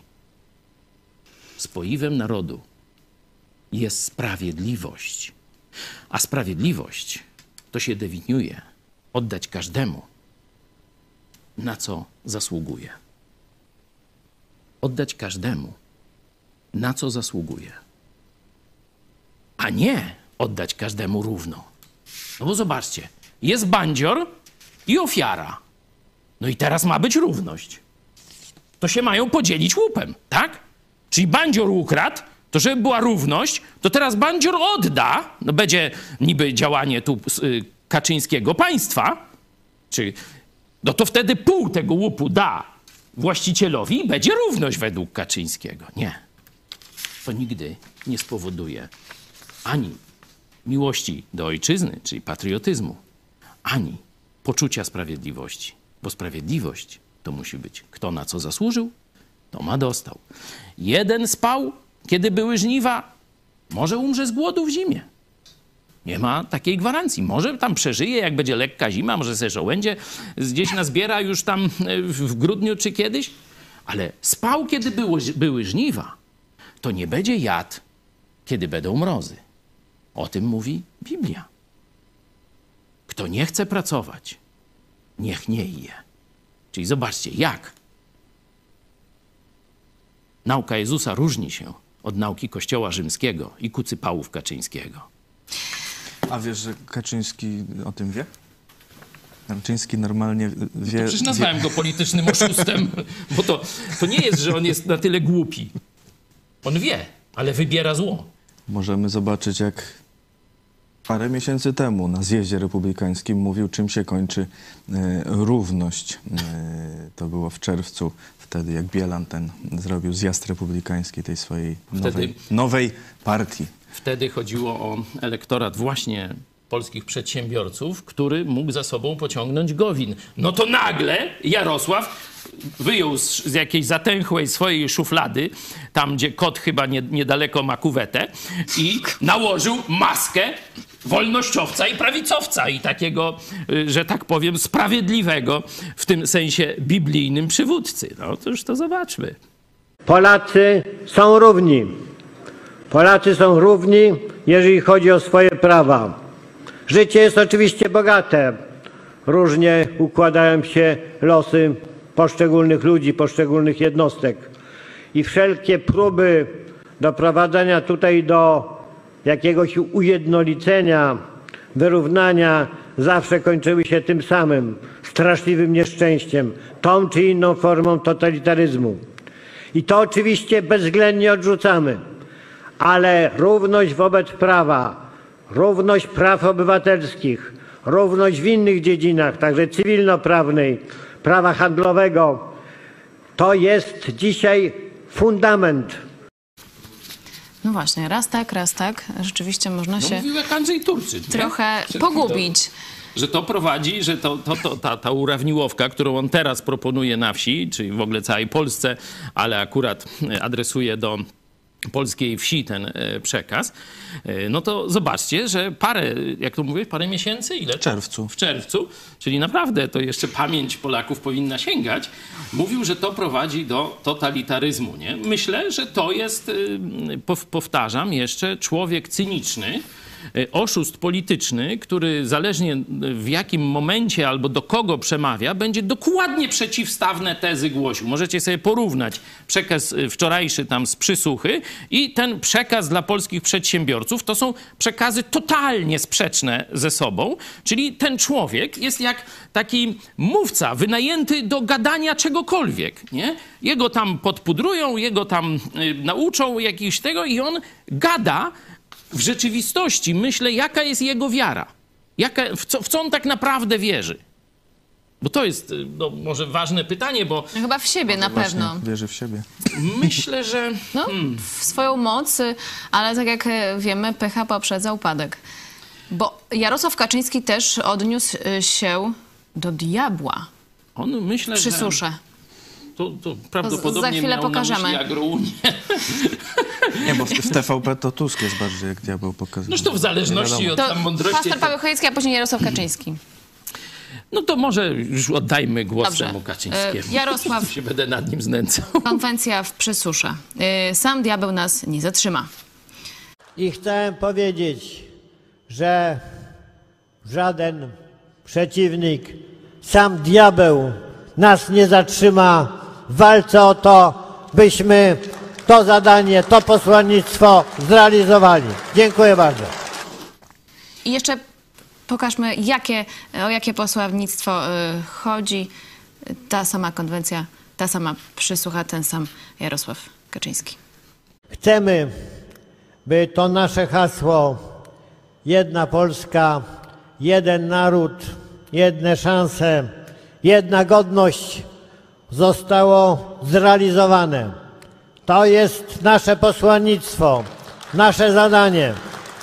Spoiwem narodu jest sprawiedliwość, a sprawiedliwość to się definiuje oddać każdemu, na co zasługuje. Oddać każdemu, na co zasługuje. A nie oddać każdemu równo. No bo zobaczcie, jest bandzior i ofiara. No i teraz ma być równość. To się mają podzielić łupem, tak? Czyli bandzior ukradł, to żeby była równość, to teraz bandzior odda, no będzie niby działanie tu Kaczyńskiego państwa, no to wtedy pół tego łupu da właścicielowi i będzie równość według Kaczyńskiego. Nie. To nigdy nie spowoduje ani miłości do ojczyzny, czyli patriotyzmu, ani poczucia sprawiedliwości. Bo sprawiedliwość to musi być kto na co zasłużył, to ma dostał. Jeden spał, kiedy były żniwa, może umrze z głodu w zimie. Nie ma takiej gwarancji. Może tam przeżyje, jak będzie lekka zima, może sobie żołędzie gdzieś nazbiera już tam w grudniu czy kiedyś, ale spał, kiedy były żniwa. To nie będzie jadł, kiedy będą mrozy. O tym mówi Biblia. Kto nie chce pracować, niech nie je. Czyli zobaczcie, jak nauka Jezusa różni się od nauki Kościoła Rzymskiego i kucypałów Kaczyńskiego. A wiesz, że Kaczyński o tym wie? Kaczyński normalnie wie... To przecież nazwałem go politycznym oszustem, bo to nie jest, że on jest na tyle głupi. On wie, ale wybiera zło. Możemy zobaczyć, jak parę miesięcy temu na zjeździe republikańskim mówił, czym się kończy równość. To było w czerwcu, wtedy jak Bielan zrobił zjazd republikański tej swojej nowej partii. Wtedy chodziło o elektorat właśnie polskich przedsiębiorców, który mógł za sobą pociągnąć Gowin. No to nagle Jarosław wyjął z jakiejś zatęchłej swojej szuflady, tam gdzie kot chyba niedaleko ma kuwetę, i nałożył maskę wolnościowca i prawicowca i takiego, że tak powiem, sprawiedliwego w tym sensie biblijnym przywódcy. No to już to zobaczmy. Polacy są równi. Polacy są równi, jeżeli chodzi o swoje prawa. Życie jest oczywiście bogate. Różnie układają się losy poszczególnych ludzi, poszczególnych jednostek. I wszelkie próby doprowadzania tutaj do jakiegoś ujednolicenia, wyrównania zawsze kończyły się tym samym straszliwym nieszczęściem, tą czy inną formą totalitaryzmu. I to oczywiście bezwzględnie odrzucamy, ale równość wobec prawa, równość praw obywatelskich, równość w innych dziedzinach, także cywilnoprawnej, prawa handlowego, to jest dzisiaj fundament. No właśnie, raz tak, rzeczywiście można się mówił jak Andrzej Turczyk, trochę pogubić. Że to prowadzi, że ta urawniłowka, którą on teraz proponuje na wsi, czyli w ogóle całej Polsce, ale akurat adresuje do polskiej wsi ten przekaz, no to zobaczcie, że parę miesięcy? Ile? W czerwcu, czyli naprawdę to jeszcze pamięć Polaków powinna sięgać, mówił, że to prowadzi do totalitaryzmu, nie? Myślę, że to jest, powtarzam jeszcze, człowiek cyniczny, oszust polityczny, który zależnie w jakim momencie albo do kogo przemawia, będzie dokładnie przeciwstawne tezy głosił. Możecie sobie porównać przekaz wczorajszy tam z Przysłuchy i ten przekaz dla polskich przedsiębiorców. To są przekazy totalnie sprzeczne ze sobą, czyli ten człowiek jest jak taki mówca wynajęty do gadania czegokolwiek, nie? Jego tam podpudrują, jego tam nauczą jakiś tego i on gada. W rzeczywistości myślę, jaka jest jego wiara. W co on tak naprawdę wierzy. Bo to jest może ważne pytanie, bo... Chyba w siebie na pewno. Wierzy w siebie. Myślę, że... w swoją moc, ale tak jak wiemy, pycha poprzedza upadek. Bo Jarosław Kaczyński też odniósł się do diabła. On myślę, przy susze. To prawdopodobnie za chwilę miał pokażemy. Na myśli Agrounię. Nie, bo w TVP to Tusk jest bardziej jak diabeł pokazany. No to w zależności od tam mądrości... Pastor Paweł Chojecki, a później Jarosław Kaczyński. No to może już oddajmy głos temu Kaczyńskiemu. Jarosław... się będę nad nim znęcał. Konwencja w Przysusze. Sam diabeł nas nie zatrzyma. I chcę powiedzieć, że żaden przeciwnik, sam diabeł nas nie zatrzyma w walce o to, byśmy to zadanie, to posłannictwo zrealizowali. Dziękuję bardzo. I jeszcze pokażmy, o jakie posłannictwo chodzi. Ta sama konwencja, ta sama przysłucha, ten sam Jarosław Kaczyński. Chcemy, by to nasze hasło jedna Polska, jeden naród, jedne szanse, jedna godność zostało zrealizowane. To jest nasze posłannictwo, nasze zadanie.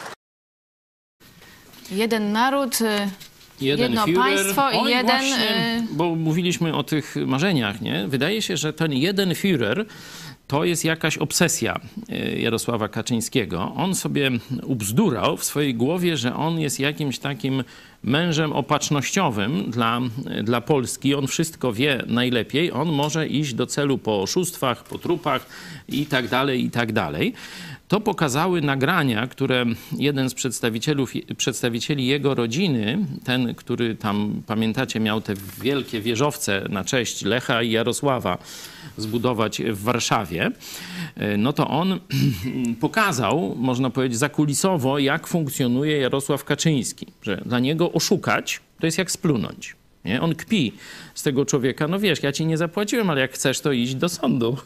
Jeden naród, jedno Führer. państwo i jeden... Właśnie, bo mówiliśmy o tych marzeniach, nie? Wydaje się, że ten jeden Führer to jest jakaś obsesja Jarosława Kaczyńskiego. On sobie ubzdurał w swojej głowie, że on jest jakimś takim mężem opatrznościowym dla Polski. On wszystko wie najlepiej. On może iść do celu po oszustwach, po trupach i tak dalej, i tak dalej. To pokazały nagrania, które jeden z przedstawicieli jego rodziny, ten, który tam, pamiętacie, miał te wielkie wieżowce na cześć Lecha i Jarosława zbudować w Warszawie, no to on pokazał, można powiedzieć, zakulisowo, jak funkcjonuje Jarosław Kaczyński. Że dla niego oszukać to jest jak splunąć. Nie? On kpi z tego człowieka. No wiesz, ja ci nie zapłaciłem, ale jak chcesz, to idź do sądu.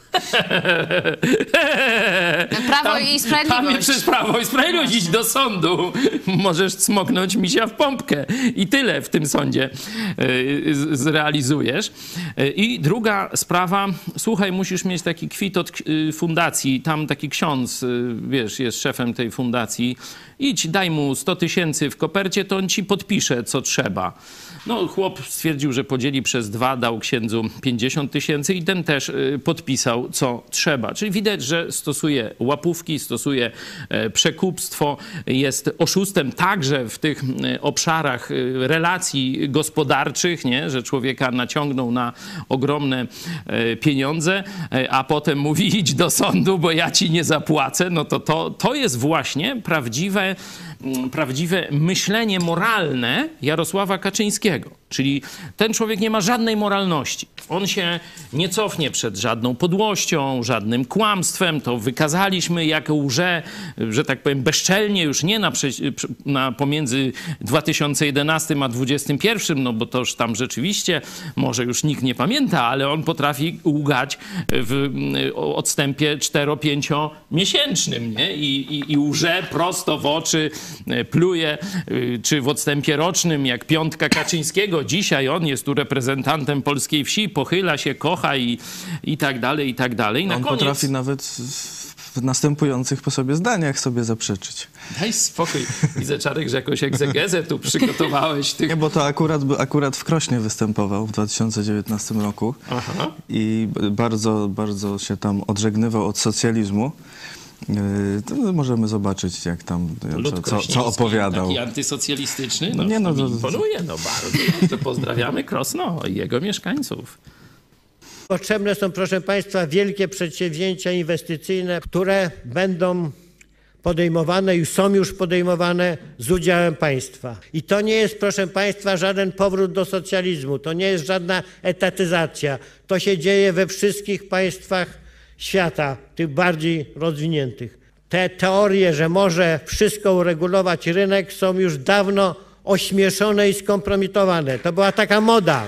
Prawo i Sprawiedliwość. Tam jest przez Prawo i Sprawiedliwość, idź do sądu. Możesz smoknąć misia w pompkę. I tyle w tym sądzie zrealizujesz. I druga sprawa, słuchaj, musisz mieć taki kwit od fundacji. Tam taki ksiądz, wiesz, jest szefem tej fundacji. Idź, daj mu 100 000 w kopercie, to on ci podpisze, co trzeba. No, chłop stwierdził, że podzieli przez 2, dał księdzu 50 000 i ten też podpisał, co trzeba. Czyli widać, że stosuje łapówki, stosuje przekupstwo, jest oszustem także w tych obszarach relacji gospodarczych, nie? Że człowieka naciągnął na ogromne pieniądze, a potem mówi idź do sądu, bo ja ci nie zapłacę. No to jest właśnie prawdziwe myślenie moralne Jarosława Kaczyńskiego. Czyli ten człowiek nie ma żadnej moralności. On się nie cofnie przed żadną podłością, żadnym kłamstwem. To wykazaliśmy, jak łże, że tak powiem, bezczelnie, już nie pomiędzy 2011 a 2021, no bo to już tam rzeczywiście, może już nikt nie pamięta, ale on potrafi łgać w odstępie 4-5 miesięcznym, nie? I łże prosto w oczy, pluje, czy w odstępie rocznym, jak piątka Kaczyńskiego. Dzisiaj on jest tu reprezentantem polskiej wsi, pochyla się, kocha i tak dalej, i tak dalej. Na on koniec... potrafi nawet w następujących po sobie zdaniach sobie zaprzeczyć. Daj spokój. Widzę, Czarek, że jakąś egzegezę tu przygotowałeś. Nie, bo to akurat w Krośnie występował w 2019 roku. Aha. I bardzo, bardzo się tam odżegnywał od socjalizmu. To możemy zobaczyć, jak tam, co opowiadał. Taki antysocjalistyczny, no, nie, no to imponuje, no bardzo. To pozdrawiamy Krosno i jego mieszkańców. Potrzebne są, proszę Państwa, wielkie przedsięwzięcia inwestycyjne, które będą podejmowane i są już podejmowane z udziałem państwa. I to nie jest, proszę Państwa, żaden powrót do socjalizmu, to nie jest żadna etatyzacja. To się dzieje we wszystkich państwach świata, tych bardziej rozwiniętych. Te teorie, że może wszystko uregulować rynek, są już dawno ośmieszone i skompromitowane. To była taka moda.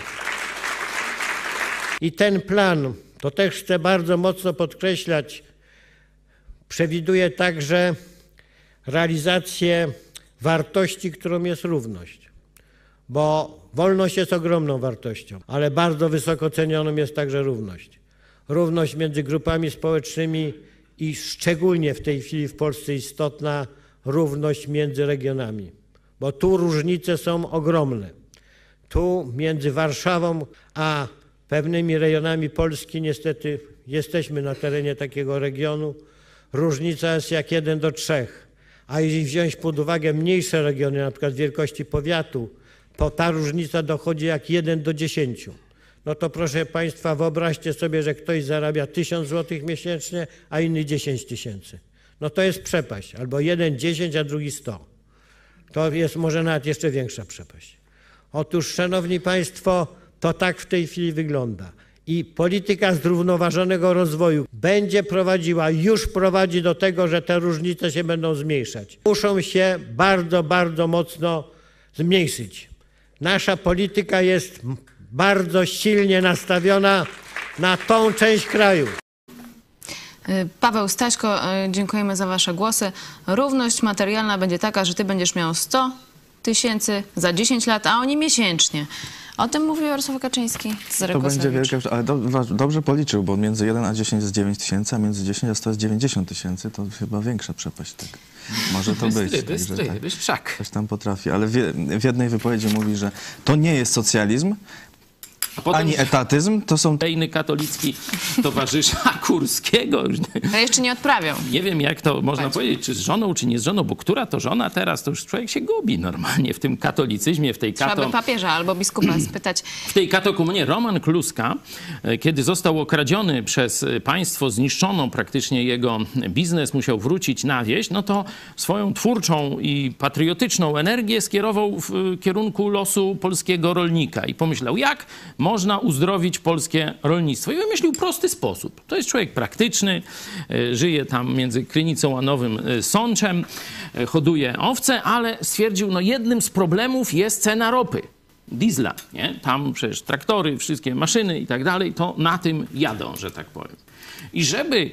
I ten plan, to też chcę bardzo mocno podkreślać, przewiduje także realizację wartości, którą jest równość. Bo wolność jest ogromną wartością, ale bardzo wysoko cenioną jest także równość. Równość między grupami społecznymi i szczególnie w tej chwili w Polsce istotna równość między regionami, bo tu różnice są ogromne. Tu między Warszawą a pewnymi rejonami Polski, niestety jesteśmy na terenie takiego regionu, różnica jest jak 1:3. A jeżeli wziąć pod uwagę mniejsze regiony, na przykład wielkości powiatu, to ta różnica dochodzi jak 1:10. No to proszę Państwa, wyobraźcie sobie, że ktoś zarabia 1000 zł miesięcznie, a inny 10 000. No to jest przepaść. Albo jeden 10, a drugi 100. To jest może nawet jeszcze większa przepaść. Otóż, szanowni Państwo, to tak w tej chwili wygląda. I polityka zrównoważonego rozwoju będzie prowadziła, już prowadzi do tego, że te różnice się będą zmniejszać. Muszą się bardzo, bardzo mocno zmniejszyć. Nasza polityka jest bardzo silnie nastawiona na tą część kraju. Paweł Staśko, dziękujemy za Wasze głosy. Równość materialna będzie taka, że Ty będziesz miał 100 000 za 10 lat, a oni miesięcznie. O tym mówił Jarosław Kaczyński z To będzie wielka, ale dobrze policzył, bo między 1 a 10 jest 9 000, a między 10 a 100 jest 90 000. To chyba większa przepaść. Tak. Może to być. Bystry, Coś tam potrafi, ale w jednej wypowiedzi mówi, że to nie jest socjalizm, ani etatyzm, to są... Kolejny katolicki towarzysza Kurskiego. To jeszcze nie odprawiał. Nie wiem, jak to można powiedzieć, czy z żoną, czy nie z żoną, bo która to żona teraz, to już człowiek się gubi normalnie w tym katolicyzmie, w tej Trzeba by papieża albo biskupa spytać. W tej katokomunie Roman Kluska, kiedy został okradziony przez państwo, zniszczono praktycznie jego biznes, musiał wrócić na wieś, no to swoją twórczą i patriotyczną energię skierował w kierunku losu polskiego rolnika i pomyślał, jak można uzdrowić polskie rolnictwo. I wymyślił prosty sposób. To jest człowiek praktyczny, żyje tam między Krynicą a Nowym Sączem, hoduje owce, ale stwierdził, no jednym z problemów jest cena ropy. Diesla, nie? Tam przecież traktory, wszystkie maszyny i tak dalej, to na tym jadą, że tak powiem. I żeby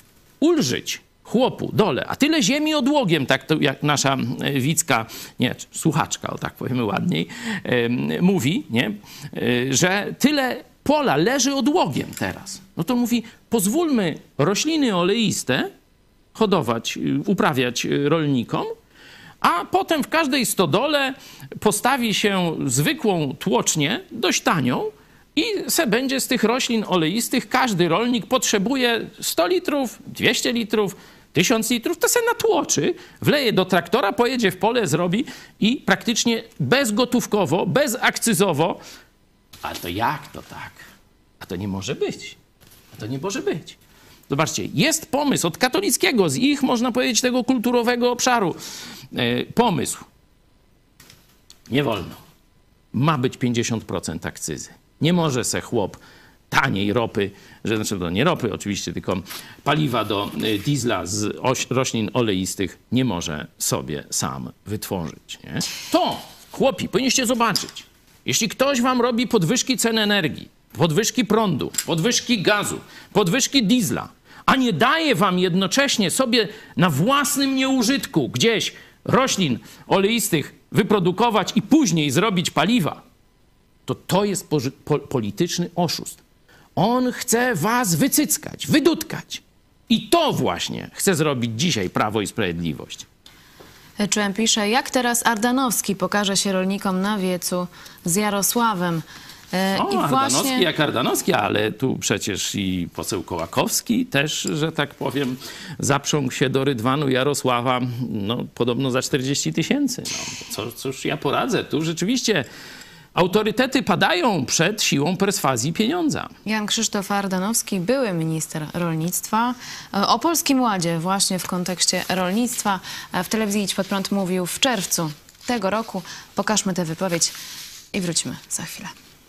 ulżyć chłopu, dole, a tyle ziemi odłogiem, tak to jak nasza Wicka, nie, słuchaczka, o tak powiemy ładniej, mówi, nie, że tyle pola leży odłogiem teraz. No to mówi, pozwólmy rośliny oleiste hodować, uprawiać rolnikom, a potem w każdej stodole postawi się zwykłą tłocznię, dość tanią, i se będzie z tych roślin oleistych, każdy rolnik potrzebuje 100 litrów, 200 litrów, 1000 litrów, to se natłoczy, wleje do traktora, pojedzie w pole, zrobi i praktycznie bezgotówkowo, bezakcyzowo. Ale to jak to tak? A to nie może być. A to nie może być. Zobaczcie, jest pomysł od katolickiego, z ich, można powiedzieć, tego kulturowego obszaru. Pomysł. Nie wolno. ma być 50% akcyzy. Nie może se chłop taniej ropy, znaczy to nie ropy oczywiście, tylko paliwa do diesla z roślin oleistych nie może sobie sam wytworzyć. Nie? To, chłopi, powinniście zobaczyć. Jeśli ktoś wam robi podwyżki cen energii, podwyżki prądu, podwyżki gazu, podwyżki diesla, a nie daje wam jednocześnie sobie na własnym nieużytku gdzieś roślin oleistych wyprodukować i później zrobić paliwa, to jest polityczny oszust. On chce was wycyckać, wydutkać. I to właśnie chce zrobić dzisiaj Prawo i Sprawiedliwość. Czułem pisze, jak teraz Ardanowski pokaże się rolnikom na wiecu z Jarosławem. Ardanowski jak Ardanowski, ale tu przecież i poseł Kołakowski też, że tak powiem, zaprzągł się do rydwanu Jarosława, no podobno za 40 000. No, cóż ja poradzę, tu rzeczywiście autorytety padają przed siłą perswazji pieniądza. Jan Krzysztof Ardanowski, były minister rolnictwa. O Polskim Ładzie właśnie w kontekście rolnictwa w telewizji Idź Pod Prąd mówił w czerwcu tego roku. Pokażmy tę wypowiedź i wrócimy za chwilę.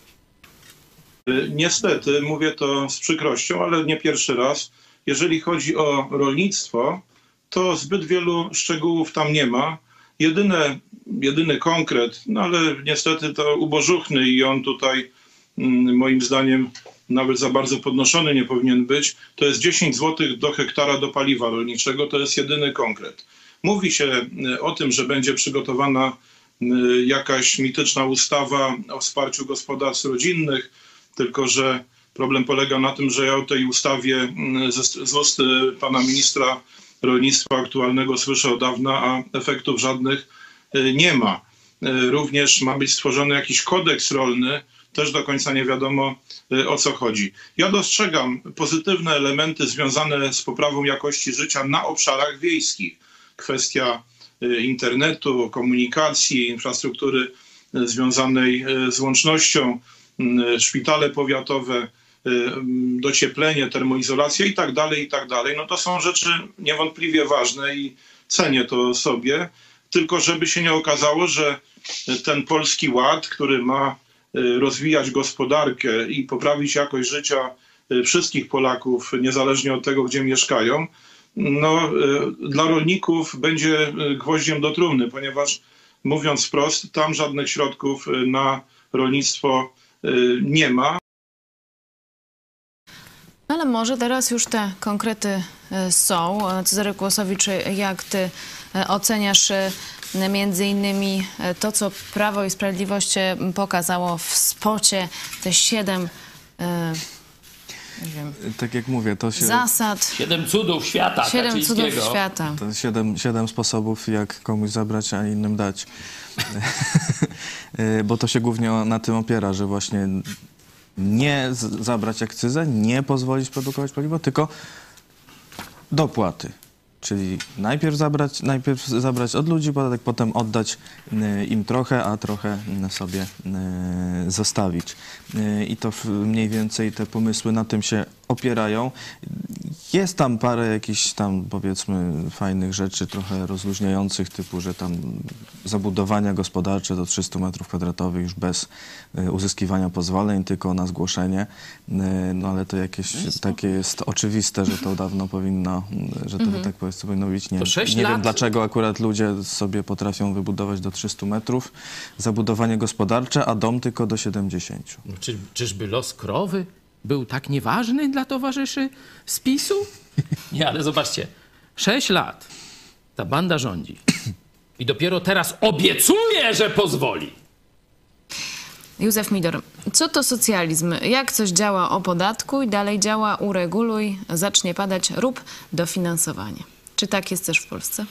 Niestety, mówię to z przykrością, ale nie pierwszy raz, jeżeli chodzi o rolnictwo, to zbyt wielu szczegółów tam nie ma. Jedyny konkret, no ale niestety to ubożuchny i on tutaj moim zdaniem nawet za bardzo podnoszony nie powinien być, to jest 10 zł do hektara do paliwa rolniczego, to jest jedyny konkret. Mówi się o tym, że będzie przygotowana jakaś mityczna ustawa o wsparciu gospodarstw rodzinnych, tylko że problem polega na tym, że ja o tej ustawie z ust pana ministra rolnictwa aktualnego słyszę od dawna, a efektów żadnych nie ma. Również ma być stworzony jakiś kodeks rolny, też do końca nie wiadomo o co chodzi. Ja dostrzegam pozytywne elementy związane z poprawą jakości życia na obszarach wiejskich. Kwestia internetu, komunikacji, infrastruktury związanej z łącznością, szpitale powiatowe, docieplenie, termoizolacja i tak dalej. No to są rzeczy niewątpliwie ważne i cenię to sobie, tylko żeby się nie okazało, że ten Polski Ład, który ma rozwijać gospodarkę i poprawić jakość życia wszystkich Polaków, niezależnie od tego, gdzie mieszkają, no, dla rolników będzie gwoździem do trumny, ponieważ mówiąc wprost, tam żadnych środków na rolnictwo nie ma. Ale może teraz już te konkrety są. Cezary Kłosowicz, jak ty oceniasz między innymi to, co Prawo i Sprawiedliwość pokazało w spocie, te 7 nie wiem, tak jak mówię, to się... zasad. 7 cudów świata 7 cudów świata. To 7 sposobów, jak komuś zabrać, a innym dać. Bo to się głównie na tym opiera, że właśnie nie zabrać akcyzę, nie pozwolić produkować paliwa, tylko dopłaty. Czyli najpierw zabrać od ludzi podatek, potem oddać im trochę, a trochę sobie zostawić. I to mniej więcej te pomysły na tym się opierają. Jest tam parę jakichś tam, powiedzmy, fajnych rzeczy, trochę rozluźniających, typu, że tam zabudowania gospodarcze do 300 m2 już bez uzyskiwania pozwoleń, tylko na zgłoszenie. No ale to jakieś takie jest oczywiste, że to dawno powinno, że to tak powinno być. Nie wiem, dlaczego akurat ludzie sobie potrafią wybudować do 300 metrów zabudowanie gospodarcze, a dom tylko do 70. Czyżby los krowy był tak nieważny dla towarzyszy z PiS-u? Nie, ale zobaczcie, 6 lat ta banda rządzi i dopiero teraz obiecuje, że pozwoli. Józef Midor, co to socjalizm? Jak coś działa o podatku i dalej działa ureguluj, zacznie padać, rób dofinansowanie. Czy tak jest też w Polsce?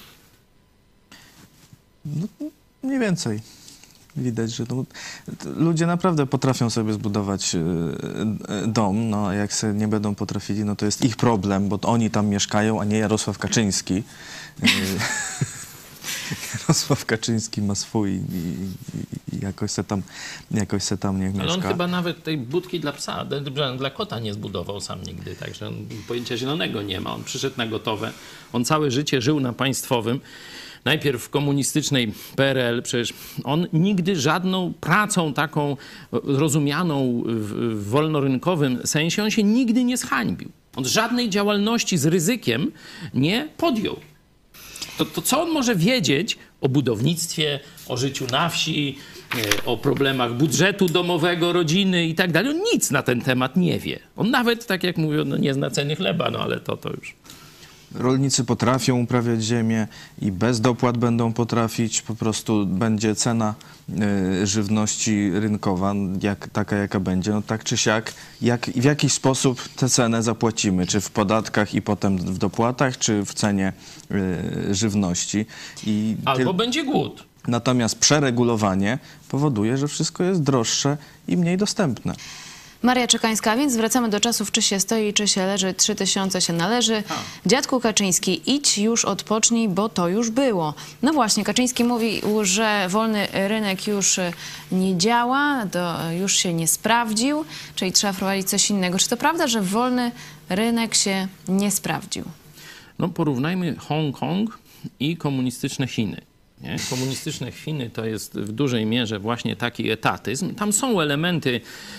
No, mniej więcej. Widać, że ludzie naprawdę potrafią sobie zbudować dom, no a jak sobie nie będą potrafili, no to jest ich problem, bo to oni tam mieszkają, a nie Jarosław Kaczyński. Jarosław Kaczyński ma swój i jakoś se tam niech mieszka. Ale on chyba nawet tej budki dla psa, dla kota nie zbudował sam nigdy, także on pojęcia zielonego nie ma. On przyszedł na gotowe. On całe życie żył na państwowym. najpierw w komunistycznej PRL, przecież on nigdy żadną pracą taką rozumianą w wolnorynkowym sensie, on się nigdy nie zhańbił. On żadnej działalności z ryzykiem nie podjął. To co on może wiedzieć o budownictwie, o życiu na wsi, o problemach budżetu domowego, rodziny i tak dalej? On nic na ten temat nie wie. On nawet, tak jak mówią, no nie zna ceny chleba, no ale to już... Rolnicy potrafią uprawiać ziemię i bez dopłat będą potrafić, po prostu będzie cena żywności rynkowa taka, jaka będzie, no tak czy siak, w jakiś sposób tę cenę zapłacimy, czy w podatkach i potem w dopłatach, czy w cenie żywności. Albo będzie głód. Natomiast przeregulowanie powoduje, że wszystko jest droższe i mniej dostępne. Maria Czekańska, więc wracamy do czasów, czy się stoi, czy się leży, 3000 się należy. Dziadku Kaczyński, idź już odpocznij, bo to już było. No właśnie, Kaczyński mówił, że wolny rynek już nie działa, już się nie sprawdził, czyli trzeba wprowadzić coś innego. Czy to prawda, że wolny rynek się nie sprawdził? No porównajmy Hongkong i komunistyczne Chiny. Nie? Komunistyczne Chiny to jest w dużej mierze właśnie taki etatyzm. Tam są elementy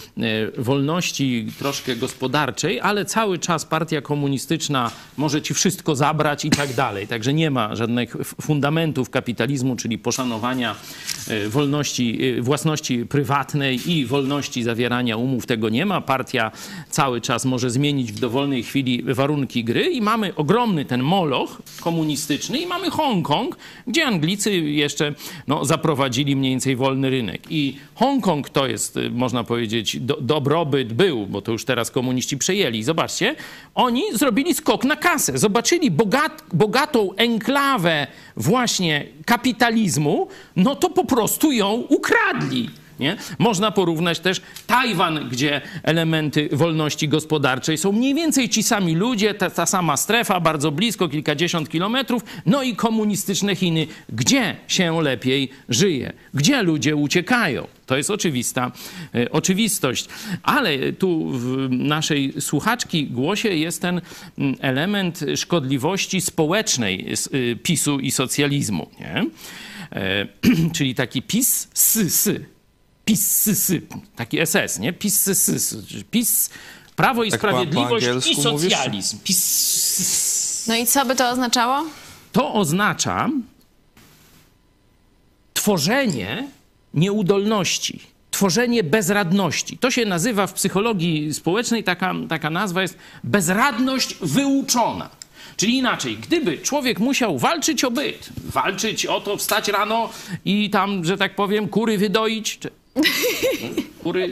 wolności troszkę gospodarczej, ale cały czas partia komunistyczna może ci wszystko zabrać i tak dalej. Także nie ma żadnych fundamentów kapitalizmu, czyli poszanowania wolności, własności prywatnej i wolności zawierania umów. Tego nie ma. Partia cały czas może zmienić w dowolnej chwili warunki gry i mamy ogromny ten moloch komunistyczny i mamy Hongkong, gdzie Anglicy jeszcze zaprowadzili mniej więcej wolny rynek. I Hongkong to jest, można powiedzieć, dobrobyt był, bo to już teraz komuniści przejęli. Zobaczcie, oni zrobili skok na kasę. Zobaczyli bogatą enklawę właśnie kapitalizmu, no to po prostu ją ukradli. Nie? Można porównać też Tajwan, gdzie elementy wolności gospodarczej są mniej więcej ci sami ludzie, ta sama strefa, bardzo blisko, kilkadziesiąt kilometrów, no i komunistyczne Chiny. Gdzie się lepiej żyje? Gdzie ludzie uciekają? To jest oczywistość. Ale tu w naszej słuchaczki głosie jest ten element szkodliwości społecznej PiS-u i socjalizmu. Nie? Czyli taki PiS, PiS, taki SS, nie? PiS, Prawo i Sprawiedliwość i socjalizm. PiS. No i co by to oznaczało? To oznacza tworzenie nieudolności, tworzenie bezradności. To się nazywa w psychologii społecznej, taka nazwa jest bezradność wyuczona. Czyli inaczej, gdyby człowiek musiał walczyć o byt, walczyć o to, wstać rano i tam, że tak powiem, kury wydoić, kury,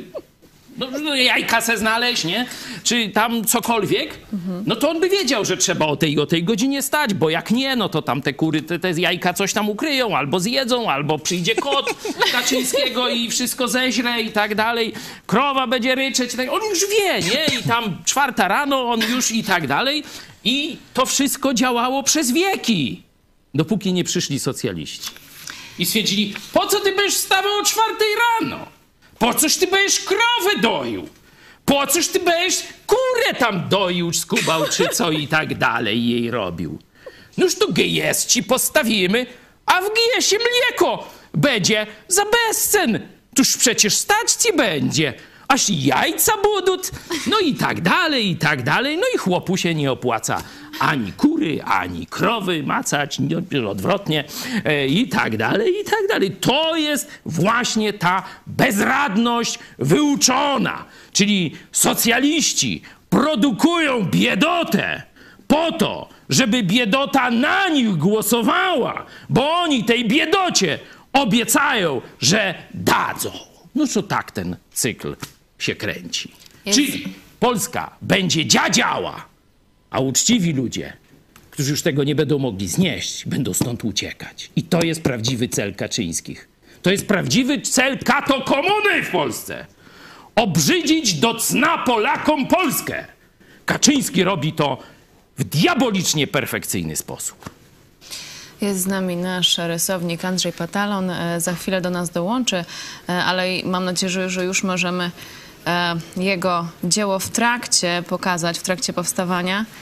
jajka se znaleźć, nie? Czy tam cokolwiek, no to on by wiedział, że trzeba o tej godzinie stać, bo jak nie, no to tam te kury, te jajka coś tam ukryją, albo zjedzą, albo przyjdzie kot Kaczyńskiego i wszystko zeźre i tak dalej. Krowa będzie ryczeć, on już wie, nie? I tam 4 rano, on już i tak dalej. I to wszystko działało przez wieki, dopóki nie przyszli socjaliści. I stwierdzili, po co ty będziesz wstawał o 4 rano? Po coś ty będziesz krowę doił? Po coś ty będziesz kurę tam doił, skubał, czy co i tak dalej jej robił? Noż to GS ci postawimy, a w GS-ie mleko będzie za bezcen. Tuż przecież stać ci będzie. Aż jajca budut, no i tak dalej, no i chłopu się nie opłaca ani kury, ani krowy macać, odwrotnie, i tak dalej. To jest właśnie ta bezradność wyuczona, czyli socjaliści produkują biedotę po to, żeby biedota na nich głosowała, bo oni tej biedocie obiecają, że dadzą. No to tak ten cykl się kręci. Czyli Polska będzie dziadziała, a uczciwi ludzie, którzy już tego nie będą mogli znieść, będą stąd uciekać. I to jest prawdziwy cel Kaczyńskich. To jest prawdziwy cel katokomuny w Polsce. Obrzydzić do cna Polakom Polskę. Kaczyński robi to w diabolicznie perfekcyjny sposób. Jest z nami nasz rysownik Andrzej Patalon. Za chwilę do nas dołączy, ale mam nadzieję, że już możemy jego dzieło w trakcie pokazać, w trakcie powstawania.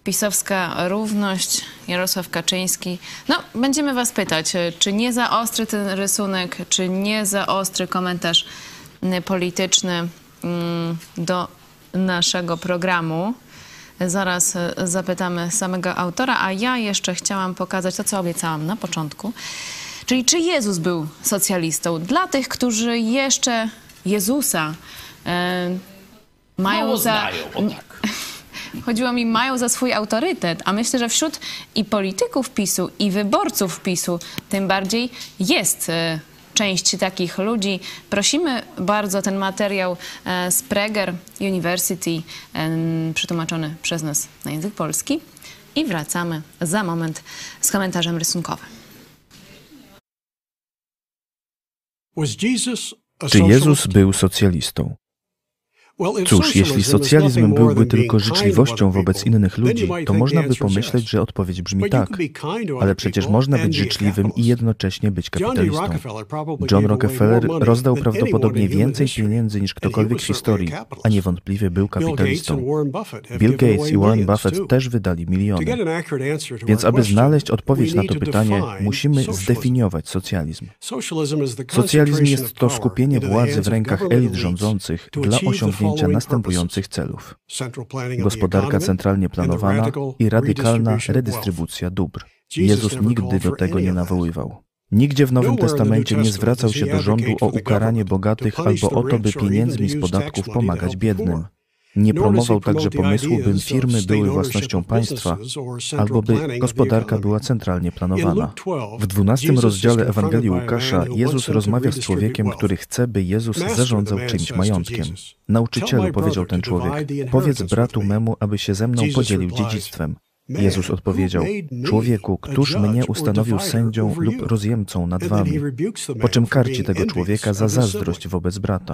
pisowska równość, Jarosław Kaczyński. No, będziemy was pytać, czy nie za ostry ten rysunek, czy nie za ostry komentarz polityczny do naszego programu. Zaraz zapytamy samego autora, a ja jeszcze chciałam pokazać to, co obiecałam na początku. Czyli czy Jezus był socjalistą? Dla tych, którzy jeszcze Jezusa mają Chodziło mi, mają za swój autorytet, a myślę, że wśród i polityków PiS-u, i wyborców PiS-u tym bardziej jest część takich ludzi. Prosimy bardzo ten materiał z Prager University, przetłumaczony przez nas na język polski. I wracamy za moment z komentarzem rysunkowym. Czy Jezus był socjalistą? Cóż, jeśli socjalizm byłby tylko życzliwością wobec innych ludzi, to można by pomyśleć, że odpowiedź brzmi tak. Ale przecież można być życzliwym i jednocześnie być kapitalistą. John Rockefeller rozdał prawdopodobnie więcej pieniędzy niż ktokolwiek w historii, a niewątpliwie był kapitalistą. Bill Gates i Warren Buffett też wydali miliony. Więc aby znaleźć odpowiedź na to pytanie, musimy zdefiniować socjalizm. Socjalizm jest to skupienie władzy w rękach elit rządzących dla osiągnięcia następujących celów. Gospodarka centralnie planowana i radykalna redystrybucja dóbr. Jezus nigdy do tego nie nawoływał. Nigdzie w Nowym Testamencie nie zwracał się do rządu o ukaranie bogatych albo o to, by pieniędzmi z podatków pomagać biednym. Nie promował także pomysłu, by firmy były własnością państwa, albo by gospodarka była centralnie planowana. W 12 rozdziale Ewangelii Łukasza Jezus rozmawia z człowiekiem, który chce, by Jezus zarządzał czyimś majątkiem. Nauczycielu, powiedział ten człowiek, powiedz bratu memu, aby się ze mną podzielił dziedzictwem. Jezus odpowiedział, człowieku, któż mnie ustanowił sędzią lub rozjemcą nad wami? Po czym karci tego człowieka za zazdrość wobec brata.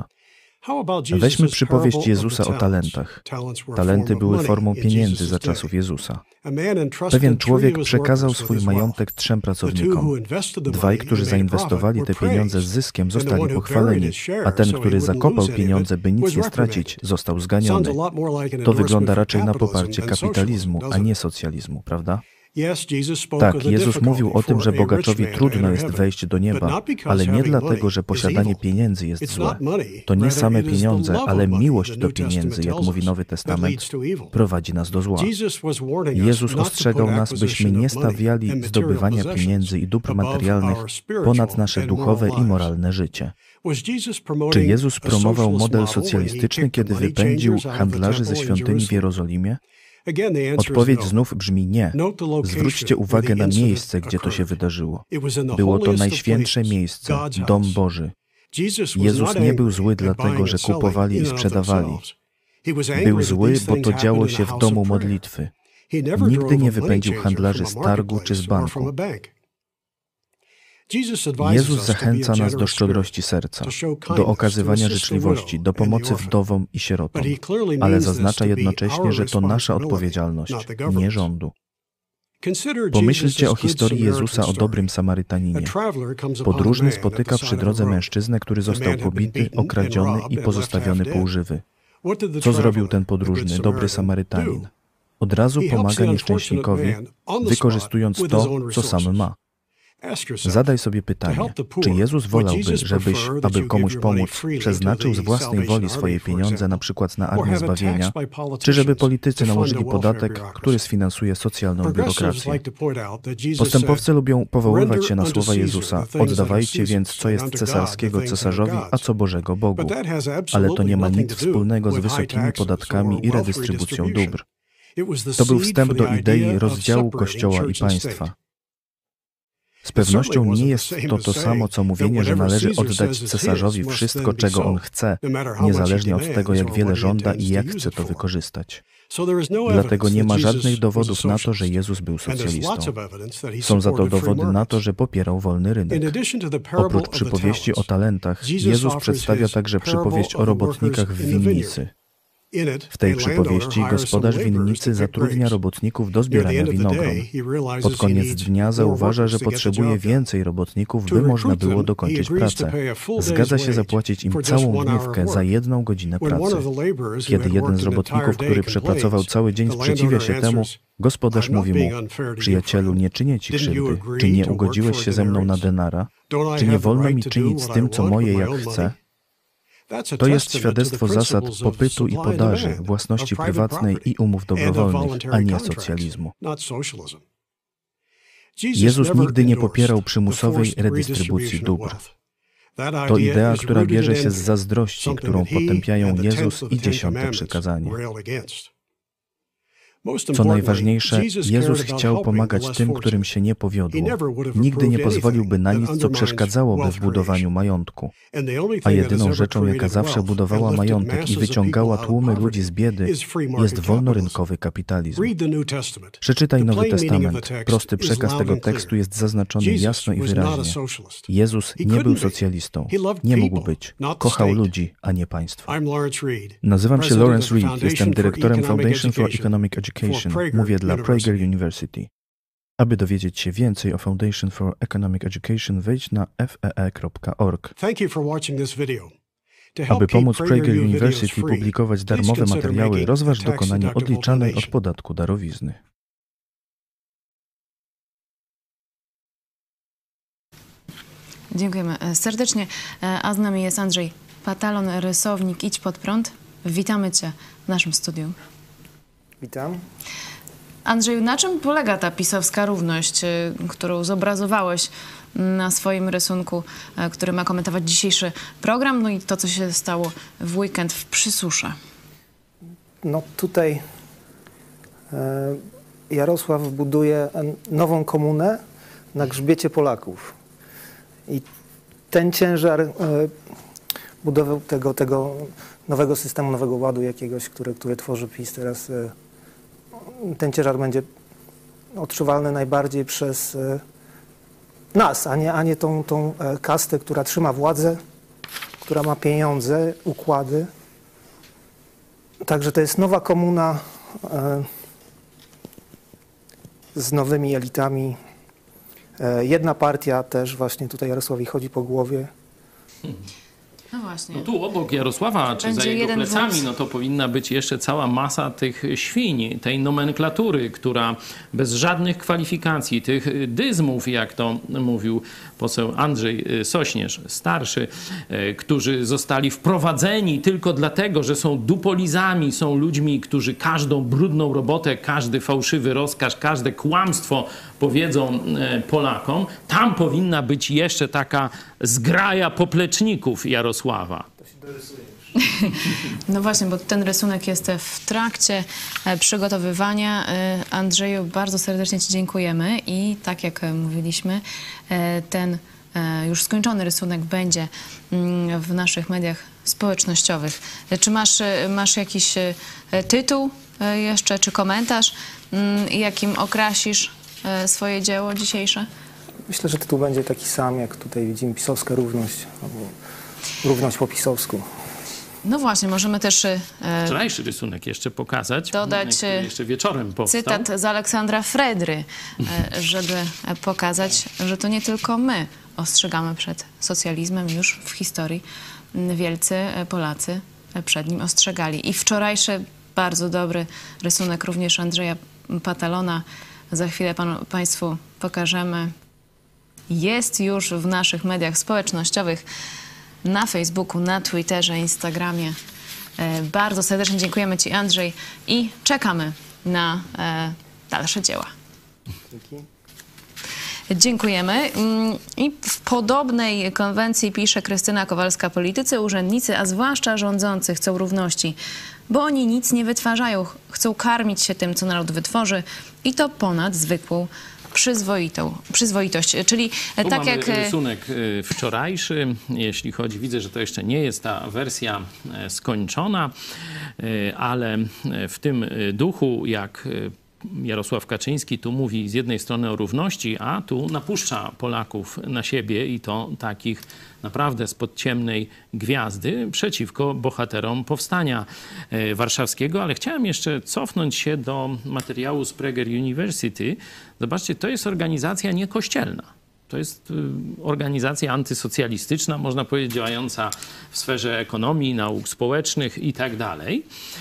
Weźmy przypowieść Jezusa o talentach. Talenty były formą pieniędzy za czasów Jezusa. Pewien człowiek przekazał swój majątek 3 pracownikom. 2, którzy zainwestowali te pieniądze z zyskiem, zostali pochwaleni, a ten, który zakopał pieniądze, by nic nie stracić, został zganiony. To wygląda raczej na poparcie kapitalizmu, a nie socjalizmu, prawda? Tak, Jezus mówił o tym, że bogaczowi trudno jest wejść do nieba, ale nie dlatego, że posiadanie pieniędzy jest złe. To nie same pieniądze, ale miłość do pieniędzy, jak mówi Nowy Testament, prowadzi nas do zła. Jezus ostrzegał nas, byśmy nie stawiali zdobywania pieniędzy i dóbr materialnych ponad nasze duchowe i moralne życie. Czy Jezus promował model socjalistyczny, kiedy wypędził handlarzy ze świątyni w Jerozolimie? Odpowiedź znów brzmi nie. Zwróćcie uwagę na miejsce, gdzie to się wydarzyło. Było to najświętsze miejsce, Dom Boży. Jezus nie był zły dlatego, że kupowali i sprzedawali. Był zły, bo to działo się w domu modlitwy. Nigdy nie wypędził handlarzy z targu czy z banku. Jezus zachęca nas do szczodrości serca, do okazywania życzliwości, do pomocy wdowom i sierotom, ale zaznacza jednocześnie, że to nasza odpowiedzialność, nie rządu. Pomyślcie o historii Jezusa o dobrym Samarytaninie. Podróżny spotyka przy drodze mężczyznę, który został pobity, okradziony i pozostawiony półżywy. Co zrobił ten podróżny, dobry Samarytanin? Od razu pomaga nieszczęśnikowi, wykorzystując to, co sam ma. Zadaj sobie pytanie, czy Jezus wolałby, żebyś, aby komuś pomóc, przeznaczył z własnej woli swoje pieniądze na przykład na Armię Zbawienia, czy żeby politycy nałożyli podatek, który sfinansuje socjalną biurokrację? Postępowcy lubią powoływać się na słowa Jezusa, oddawajcie więc, co jest cesarskiego cesarzowi, a co Bożego Bogu. Ale to nie ma nic wspólnego z wysokimi podatkami i redystrybucją dóbr. To był wstęp do idei rozdziału Kościoła i państwa. Z pewnością nie jest to samo, co mówienie, że należy oddać cesarzowi wszystko, czego on chce, niezależnie od tego, jak wiele żąda i jak chce to wykorzystać. Dlatego nie ma żadnych dowodów na to, że Jezus był socjalistą. Są za to dowody na to, że popierał wolny rynek. Oprócz przypowieści o talentach, Jezus przedstawia także przypowieść o robotnikach w winnicy. W tej przypowieści gospodarz winnicy zatrudnia robotników do zbierania winogron. Pod koniec dnia zauważa, że potrzebuje więcej robotników, by można było dokończyć pracę. Zgadza się zapłacić im całą dniówkę za 1 godzinę pracy. Kiedy jeden z robotników, który przepracował cały dzień, sprzeciwia się temu, gospodarz mówi mu: przyjacielu, nie czynię ci krzywdy. Czy nie ugodziłeś się ze mną na denara? Czy nie wolno mi czynić z tym, co moje, jak chcę? To jest świadectwo zasad popytu i podaży, własności prywatnej i umów dobrowolnych, a nie socjalizmu. Jezus nigdy nie popierał przymusowej redystrybucji dóbr. To idea, która bierze się z zazdrości, którą potępiają Jezus i 10. przykazanie. Co najważniejsze, Jezus chciał pomagać tym, którym się nie powiodło. Nigdy nie pozwoliłby na nic, co przeszkadzałoby w budowaniu majątku. A jedyną rzeczą, jaka zawsze budowała majątek i wyciągała tłumy ludzi z biedy, jest wolnorynkowy kapitalizm. Przeczytaj Nowy Testament. Prosty przekaz tego tekstu jest zaznaczony jasno i wyraźnie. Jezus nie był socjalistą. Nie mógł być. Kochał ludzi, a nie państwo. Nazywam się Lawrence Reed. Jestem dyrektorem Foundation for Economic Education. Mówię dla Prager University. Aby dowiedzieć się więcej o Foundation for Economic Education, wejdź na fee.org. Aby pomóc Prager University publikować darmowe materiały, rozważ dokonanie odliczanej od podatku darowizny. Dziękujemy serdecznie. A z nami jest Andrzej Patalon, rysownik Idź Pod Prąd. Witamy Cię w naszym studiu. Witam. Andrzeju, na czym polega ta pisowska równość, którą zobrazowałeś na swoim rysunku, który ma komentować dzisiejszy program, no i to, co się stało w weekend w Przysusze? No tutaj Jarosław buduje nową komunę na grzbiecie Polaków. I ten ciężar budowy tego nowego systemu, nowego ładu jakiegoś, który tworzy PiS teraz, ten ciężar będzie odczuwalny najbardziej przez nas, a nie tą kastę, która trzyma władzę, która ma pieniądze, układy. Także to jest nowa komuna z nowymi elitami. Jedna partia też właśnie tutaj Jarosławowi chodzi po głowie. No właśnie. No tu obok Jarosława, czy za jego plecami, no to powinna być jeszcze cała masa tych świń, tej nomenklatury, która bez żadnych kwalifikacji, tych dyzmów, jak to mówił poseł Andrzej Sośnierz, starszy, którzy zostali wprowadzeni tylko dlatego, że są dupolizami, są ludźmi, którzy każdą brudną robotę, każdy fałszywy rozkaz, każde kłamstwo powiedzą Polakom. Tam powinna być jeszcze taka zgraja popleczników Jarosława. No właśnie, bo ten rysunek jest w trakcie przygotowywania. Andrzeju, bardzo serdecznie Ci dziękujemy i tak jak mówiliśmy, ten już skończony rysunek będzie w naszych mediach społecznościowych. Czy masz jakiś tytuł jeszcze, czy komentarz, jakim okrasisz swoje dzieło dzisiejsze? Myślę, że tytuł będzie taki sam, jak tutaj widzimy, pisowska równość, albo równość po pisowsku. No właśnie, możemy też wczorajszy rysunek jeszcze pokazać, dodać jeszcze wieczorem powstał. Cytat z Aleksandra Fredry, żeby pokazać, że to nie tylko my ostrzegamy przed socjalizmem, już w historii wielcy Polacy przed nim ostrzegali. I wczorajszy bardzo dobry rysunek również Andrzeja Patalona, za chwilę Państwu pokażemy, jest już w naszych mediach społecznościowych, na Facebooku, na Twitterze, Instagramie. Bardzo serdecznie dziękujemy Ci, Andrzej, i czekamy na dalsze dzieła. Dzięki. Dziękujemy. I w podobnej konwencji pisze Krystyna Kowalska: politycy, urzędnicy, a zwłaszcza rządzący chcą równości, bo oni nic nie wytwarzają, chcą karmić się tym, co naród wytworzy, i to ponad zwykłą przyzwoitość. Czyli tu tak mamy jak rysunek wczorajszy, jeśli chodzi, widzę, że to jeszcze nie jest ta wersja skończona, ale w tym duchu, jak Jarosław Kaczyński tu mówi z jednej strony o równości, a tu napuszcza Polaków na siebie i to takich naprawdę spod ciemnej gwiazdy przeciwko bohaterom powstania warszawskiego. Ale chciałem jeszcze cofnąć się do materiału z Prager University. Zobaczcie, to jest organizacja niekościelna. To jest organizacja antysocjalistyczna, można powiedzieć, działająca w sferze ekonomii, nauk społecznych i tak dalej.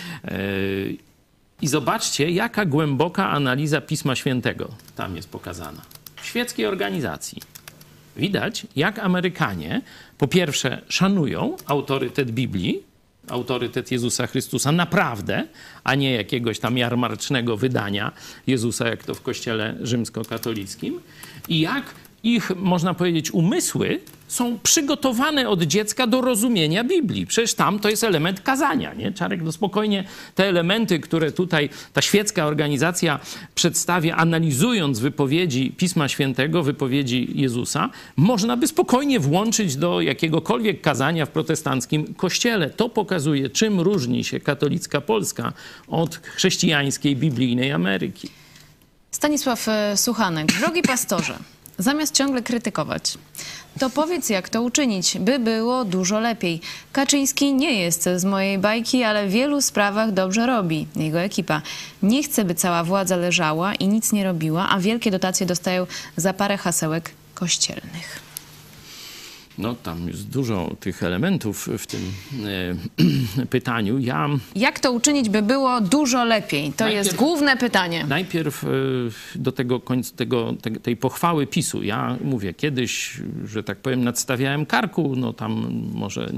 I zobaczcie, jaka głęboka analiza Pisma Świętego tam jest pokazana. W świeckiej organizacji. Widać, jak Amerykanie po pierwsze szanują autorytet Biblii, autorytet Jezusa Chrystusa naprawdę, a nie jakiegoś tam jarmarcznego wydania Jezusa, jak to w Kościele rzymskokatolickim. I jak ich, można powiedzieć, umysły są przygotowane od dziecka do rozumienia Biblii. Przecież tam to jest element kazania, nie? Czarek, no spokojnie te elementy, które tutaj ta świecka organizacja przedstawia, analizując wypowiedzi Pisma Świętego, wypowiedzi Jezusa, można by spokojnie włączyć do jakiegokolwiek kazania w protestanckim kościele. To pokazuje, czym różni się katolicka Polska od chrześcijańskiej, biblijnej Ameryki. Stanisław Suchanek. Drogi pastorze, zamiast ciągle krytykować, to powiedz, jak to uczynić, by było dużo lepiej. Kaczyński nie jest z mojej bajki, ale w wielu sprawach dobrze robi. Jego ekipa nie chce, by cała władza leżała i nic nie robiła, a wielkie dotacje dostają za parę hasełek kościelnych. No tam jest dużo tych elementów w tym pytaniu. Jak to uczynić, by było dużo lepiej? To jest główne pytanie. Najpierw do tej pochwały PiS-u. Ja mówię, kiedyś, że tak powiem, nadstawiałem karku, no tam może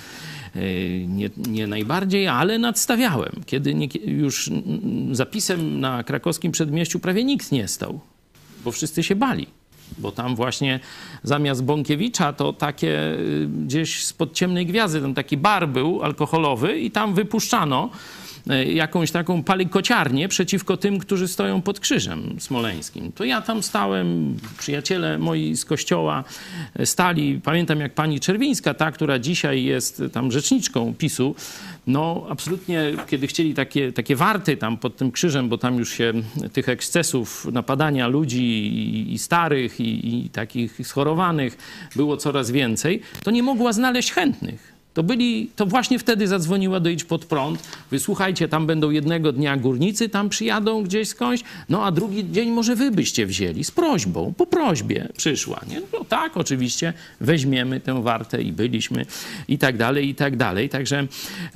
nie najbardziej, ale nadstawiałem. Kiedy już zapisem na krakowskim przedmieściu prawie nikt nie stał, bo wszyscy się bali. Bo tam właśnie zamiast Bąkiewicza to takie gdzieś spod ciemnej gwiazdy, tam taki bar był alkoholowy i tam wypuszczano jakąś taką palikociarnię przeciwko tym, którzy stoją pod Krzyżem Smoleńskim. To ja tam stałem, przyjaciele moi z kościoła stali. Pamiętam, jak pani Czerwińska, ta, która dzisiaj jest tam rzeczniczką PiS-u, no absolutnie, kiedy chcieli takie warty tam pod tym krzyżem, bo tam już się tych ekscesów napadania ludzi i starych, i takich schorowanych było coraz więcej, to nie mogła znaleźć chętnych. To właśnie wtedy zadzwoniła do Idź Pod Prąd. Wysłuchajcie, tam będą jednego dnia górnicy, tam przyjadą gdzieś skądś, no a drugi dzień może wy byście wzięli z prośbą, po prośbie przyszła, nie? No tak, oczywiście, weźmiemy tę wartę i byliśmy i tak dalej, i tak dalej. Także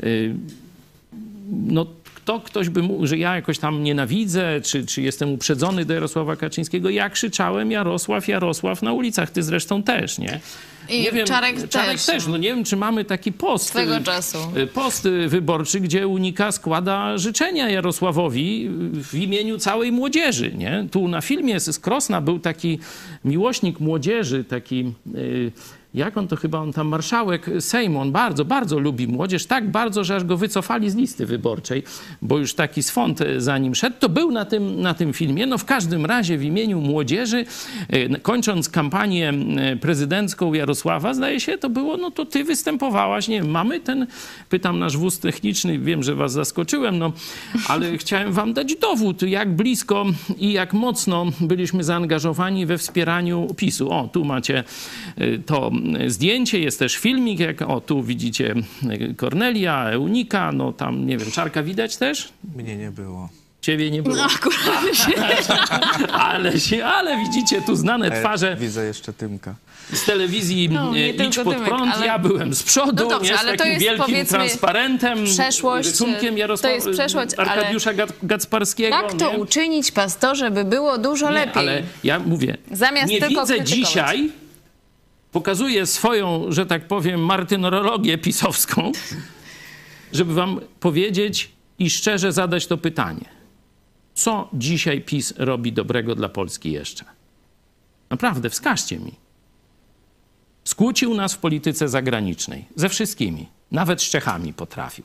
no ktoś by mówił, że ja jakoś tam nienawidzę, czy jestem uprzedzony do Jarosława Kaczyńskiego. Ja krzyczałem Jarosław na ulicach, ty zresztą też, nie? I nie wiem, Czarek też. No nie wiem, czy mamy taki post. Swego czasu. Post wyborczy, gdzie Unika składa życzenia Jarosławowi w imieniu całej młodzieży, nie? Tu na filmie z Krosna był taki miłośnik młodzieży, taki... Jak on to chyba, on tam marszałek Sejmu, on bardzo, bardzo lubi młodzież, tak bardzo, że aż go wycofali z listy wyborczej, bo już taki swąd za nim szedł. To był na tym filmie. No w każdym razie w imieniu młodzieży, kończąc kampanię prezydencką Jarosława, zdaje się, to było, no to ty występowałaś, nie wiem, mamy ten, pytam nasz wóz techniczny, wiem, że was zaskoczyłem, no, ale chciałem wam dać dowód, jak blisko i jak mocno byliśmy zaangażowani we wspieraniu PiS-u. O, tu macie to zdjęcie, jest też filmik, tu widzicie Kornelia, Eunika, no tam, nie wiem, Czarka widać też? Mnie nie było. Ciebie nie było. No akurat ale widzicie tu znane twarze. Widzę jeszcze Tymka. Z telewizji Idź Pod Prąd, ale... ja byłem z przodu, no dobrze, nie, z ale takim wielkim transparentem, rysunkiem Arkadiusza Gacparskiego. Jak to uczynić, pastorze, by było dużo lepiej? Ale ja mówię, zamiast nie tylko widzę krytykować. dzisiaj, pokazuję swoją, że tak powiem, martynologię pisowską, żeby wam powiedzieć i szczerze zadać to pytanie. Co dzisiaj PiS robi dobrego dla Polski jeszcze? Naprawdę, wskażcie mi. Skłócił nas w polityce zagranicznej. Ze wszystkimi. Nawet z Czechami potrafił.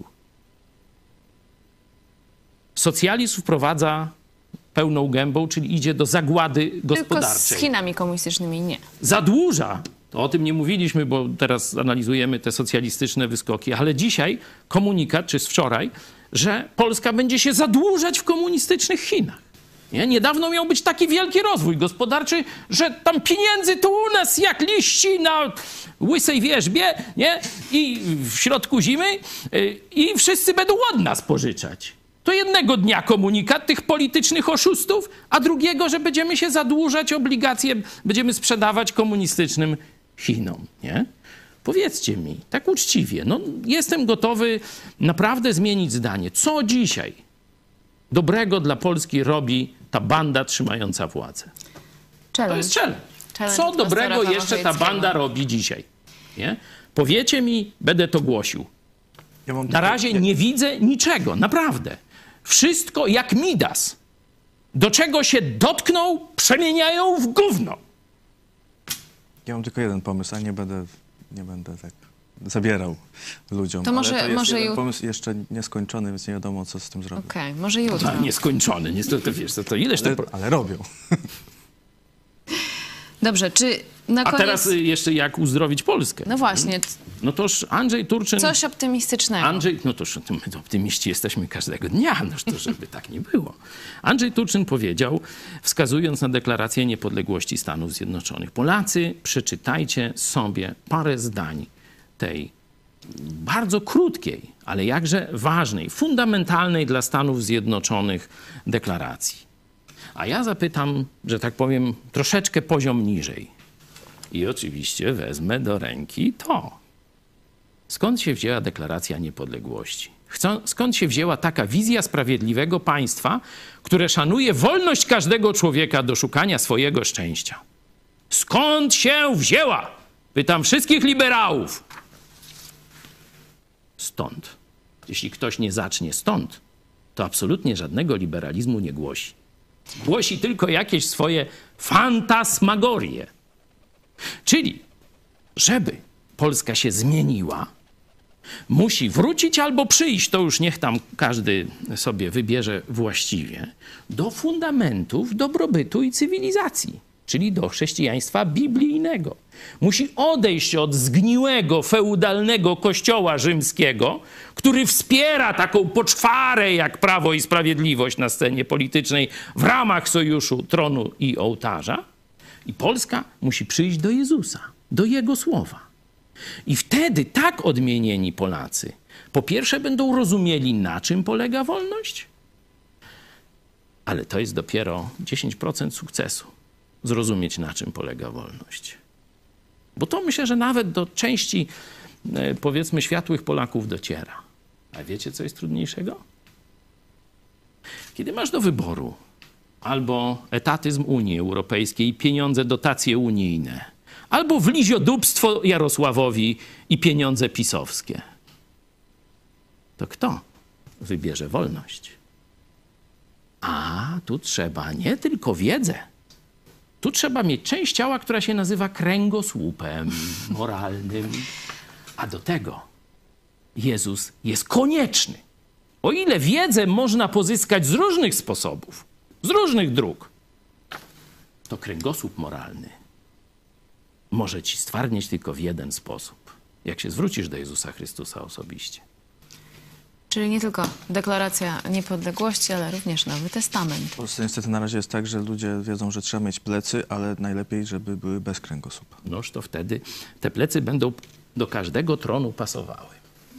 Socjalizm wprowadza pełną gębą, czyli idzie do zagłady gospodarczej. Tylko z Chinami komunistycznymi nie. Zadłuża. To o tym nie mówiliśmy, bo teraz analizujemy te socjalistyczne wyskoki, ale dzisiaj komunikat, czy z wczoraj, że Polska będzie się zadłużać w komunistycznych Chinach. Nie? Niedawno miał być taki wielki rozwój gospodarczy, że tam pieniędzy tu u nas jak liści na łysej wierzbie, nie? I w środku zimy i wszyscy będą od nas pożyczać. To jednego dnia komunikat tych politycznych oszustów, a drugiego, że będziemy się zadłużać, obligacje będziemy sprzedawać komunistycznym Chinom, nie? Powiedzcie mi, tak uczciwie, no jestem gotowy naprawdę zmienić zdanie. Co dzisiaj dobrego dla Polski robi ta banda trzymająca władzę? To jest challenge. Co dobrego jeszcze ta banda robi dzisiaj? Nie? Powiecie mi, będę to głosił. Na razie nie widzę niczego, naprawdę. Wszystko jak Midas. Do czego się dotkną, przemieniają w gówno. Ja mam tylko jeden pomysł, a nie będę tak zabierał ludziom. To może, ale to jest może jeden pomysł jeszcze nieskończony, więc nie wiadomo, co z tym zrobić. Okej, może jutro. Nieskończony, niestety, wiesz, to ileż ale robią. Dobrze, czy na koniec... A teraz jeszcze jak uzdrowić Polskę? No właśnie. No toż Andrzej Turczyn... Coś optymistycznego. No toż my optymiści jesteśmy każdego dnia, no to żeby tak nie było. Andrzej Turczyn powiedział, wskazując na deklarację niepodległości Stanów Zjednoczonych: Polacy, przeczytajcie sobie parę zdań tej bardzo krótkiej, ale jakże ważnej, fundamentalnej dla Stanów Zjednoczonych deklaracji. A ja zapytam, że tak powiem, troszeczkę poziom niżej. I oczywiście wezmę do ręki to. Skąd się wzięła deklaracja niepodległości? Skąd się wzięła taka wizja sprawiedliwego państwa, które szanuje wolność każdego człowieka do szukania swojego szczęścia? Skąd się wzięła? Pytam wszystkich liberałów. Stąd. Jeśli ktoś nie zacznie stąd, to absolutnie żadnego liberalizmu nie głosi. Głosi tylko jakieś swoje fantasmagorie. Czyli, żeby Polska się zmieniła, musi wrócić albo przyjść, to już niech tam każdy sobie wybierze właściwie, do fundamentów dobrobytu i cywilizacji, czyli do chrześcijaństwa biblijnego. Musi odejść od zgniłego, feudalnego kościoła rzymskiego, który wspiera taką poczwarę jak Prawo i Sprawiedliwość na scenie politycznej w ramach sojuszu tronu i ołtarza. I Polska musi przyjść do Jezusa, do Jego słowa. I wtedy tak odmienieni Polacy, po pierwsze, będą rozumieli, na czym polega wolność, ale to jest dopiero 10% sukcesu. Zrozumieć, na czym polega wolność. Bo to myślę, że nawet do części, powiedzmy, światłych Polaków dociera. A wiecie, co jest trudniejszego? Kiedy masz do wyboru albo etatyzm Unii Europejskiej i pieniądze, dotacje unijne, albo wliziodupstwo Jarosławowi i pieniądze pisowskie, to kto wybierze wolność? A tu trzeba nie tylko wiedzę, tu trzeba mieć część ciała, która się nazywa kręgosłupem moralnym. A do tego Jezus jest konieczny. O ile wiedzę można pozyskać z różnych sposobów, z różnych dróg, to kręgosłup moralny może ci stwardnieć tylko w jeden sposób. Jak się zwrócisz do Jezusa Chrystusa osobiście. Czyli nie tylko deklaracja niepodległości, ale również Nowy Testament. W Polsce niestety na razie jest tak, że ludzie wiedzą, że trzeba mieć plecy, ale najlepiej, żeby były bez kręgosłupa. Noż to wtedy te plecy będą do każdego tronu pasowały.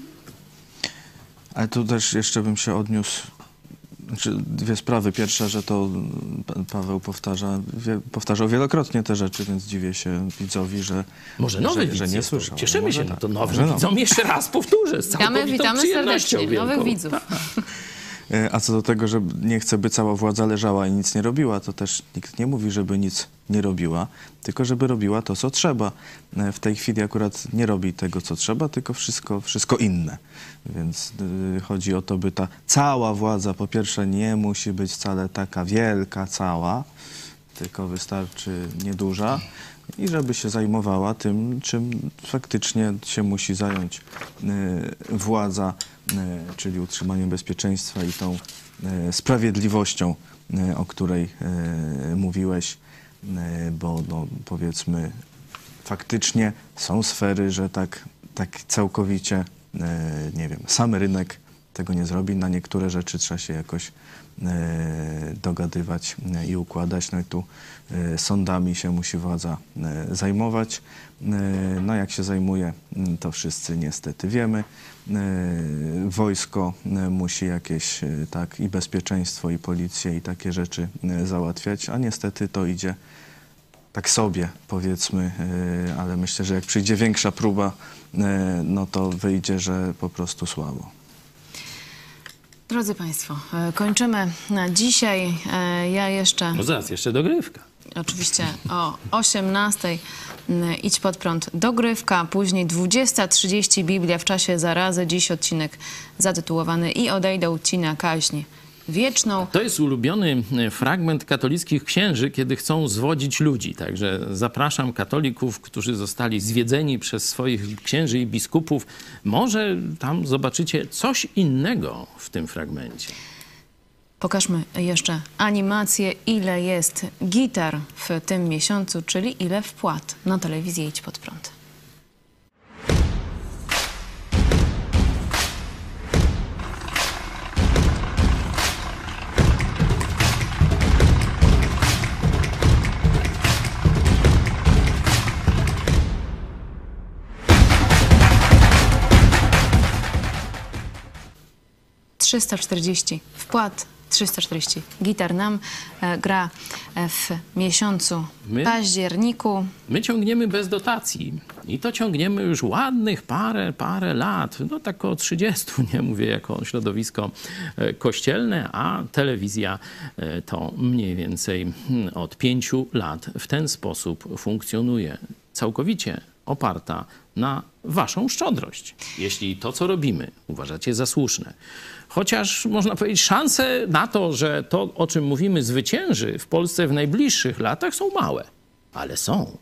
Ale tu też jeszcze bym się odniósł, znaczy dwie sprawy. Pierwsza, że to Paweł powtarzał wielokrotnie te rzeczy, więc dziwię się widzowi, że, może nowy widz że nie słyszał. Cieszymy się, tak. to nowy widzom jeszcze raz powtórzę z Witamy serdecznie, nowych widzów. A co do tego, że nie chce, by cała władza leżała i nic nie robiła, to też nikt nie mówi, żeby nic nie robiła, tylko żeby robiła to, co trzeba. W tej chwili akurat nie robi tego, co trzeba, tylko wszystko inne. Więc chodzi o to, by ta cała władza, po pierwsze, nie musi być wcale taka wielka, cała, tylko wystarczy nieduża i żeby się zajmowała tym, czym faktycznie się musi zająć władza, czyli utrzymaniem bezpieczeństwa i tą sprawiedliwością, o której mówiłeś, bo no, powiedzmy faktycznie są sfery, że tak całkowicie, nie wiem, sam rynek tego nie zrobi. Na niektóre rzeczy trzeba się jakoś dogadywać i układać. No i tu sądami się musi władza zajmować. No jak się zajmuje, to wszyscy niestety wiemy. Wojsko musi jakieś tak i bezpieczeństwo, i policję, i takie rzeczy załatwiać, a niestety to idzie tak sobie, powiedzmy, ale myślę, że jak przyjdzie większa próba, no to wyjdzie, że po prostu słabo. Drodzy Państwo, kończymy na dzisiaj. Ja jeszcze... No zaraz, jeszcze dogrywka. Oczywiście o 18:00 Idź Pod Prąd, dogrywka, później 20:30 Biblia w czasie zarazy. Dziś odcinek zatytułowany I odejdą ci na kaźń wieczną. To jest ulubiony fragment katolickich księży, kiedy chcą zwodzić ludzi. Także zapraszam katolików, którzy zostali zwiedzeni przez swoich księży i biskupów. Może tam zobaczycie coś innego w tym fragmencie. Pokażmy jeszcze animację, ile jest gitar w tym miesiącu, czyli ile wpłat na telewizję Idź Pod Prąd. $340 wpłat, 340 gitar nam gra w miesiącu październiku. My ciągniemy bez dotacji i to ciągniemy już ładnych parę lat, no tak około 30, nie mówię jako środowisko kościelne, a telewizja to mniej więcej od 5 lat w ten sposób funkcjonuje, całkowicie oparta na waszą szczodrość. Jeśli to, co robimy, uważacie za słuszne, chociaż można powiedzieć, szanse na to, że to, o czym mówimy, zwycięży w Polsce w najbliższych latach, są małe, ale są.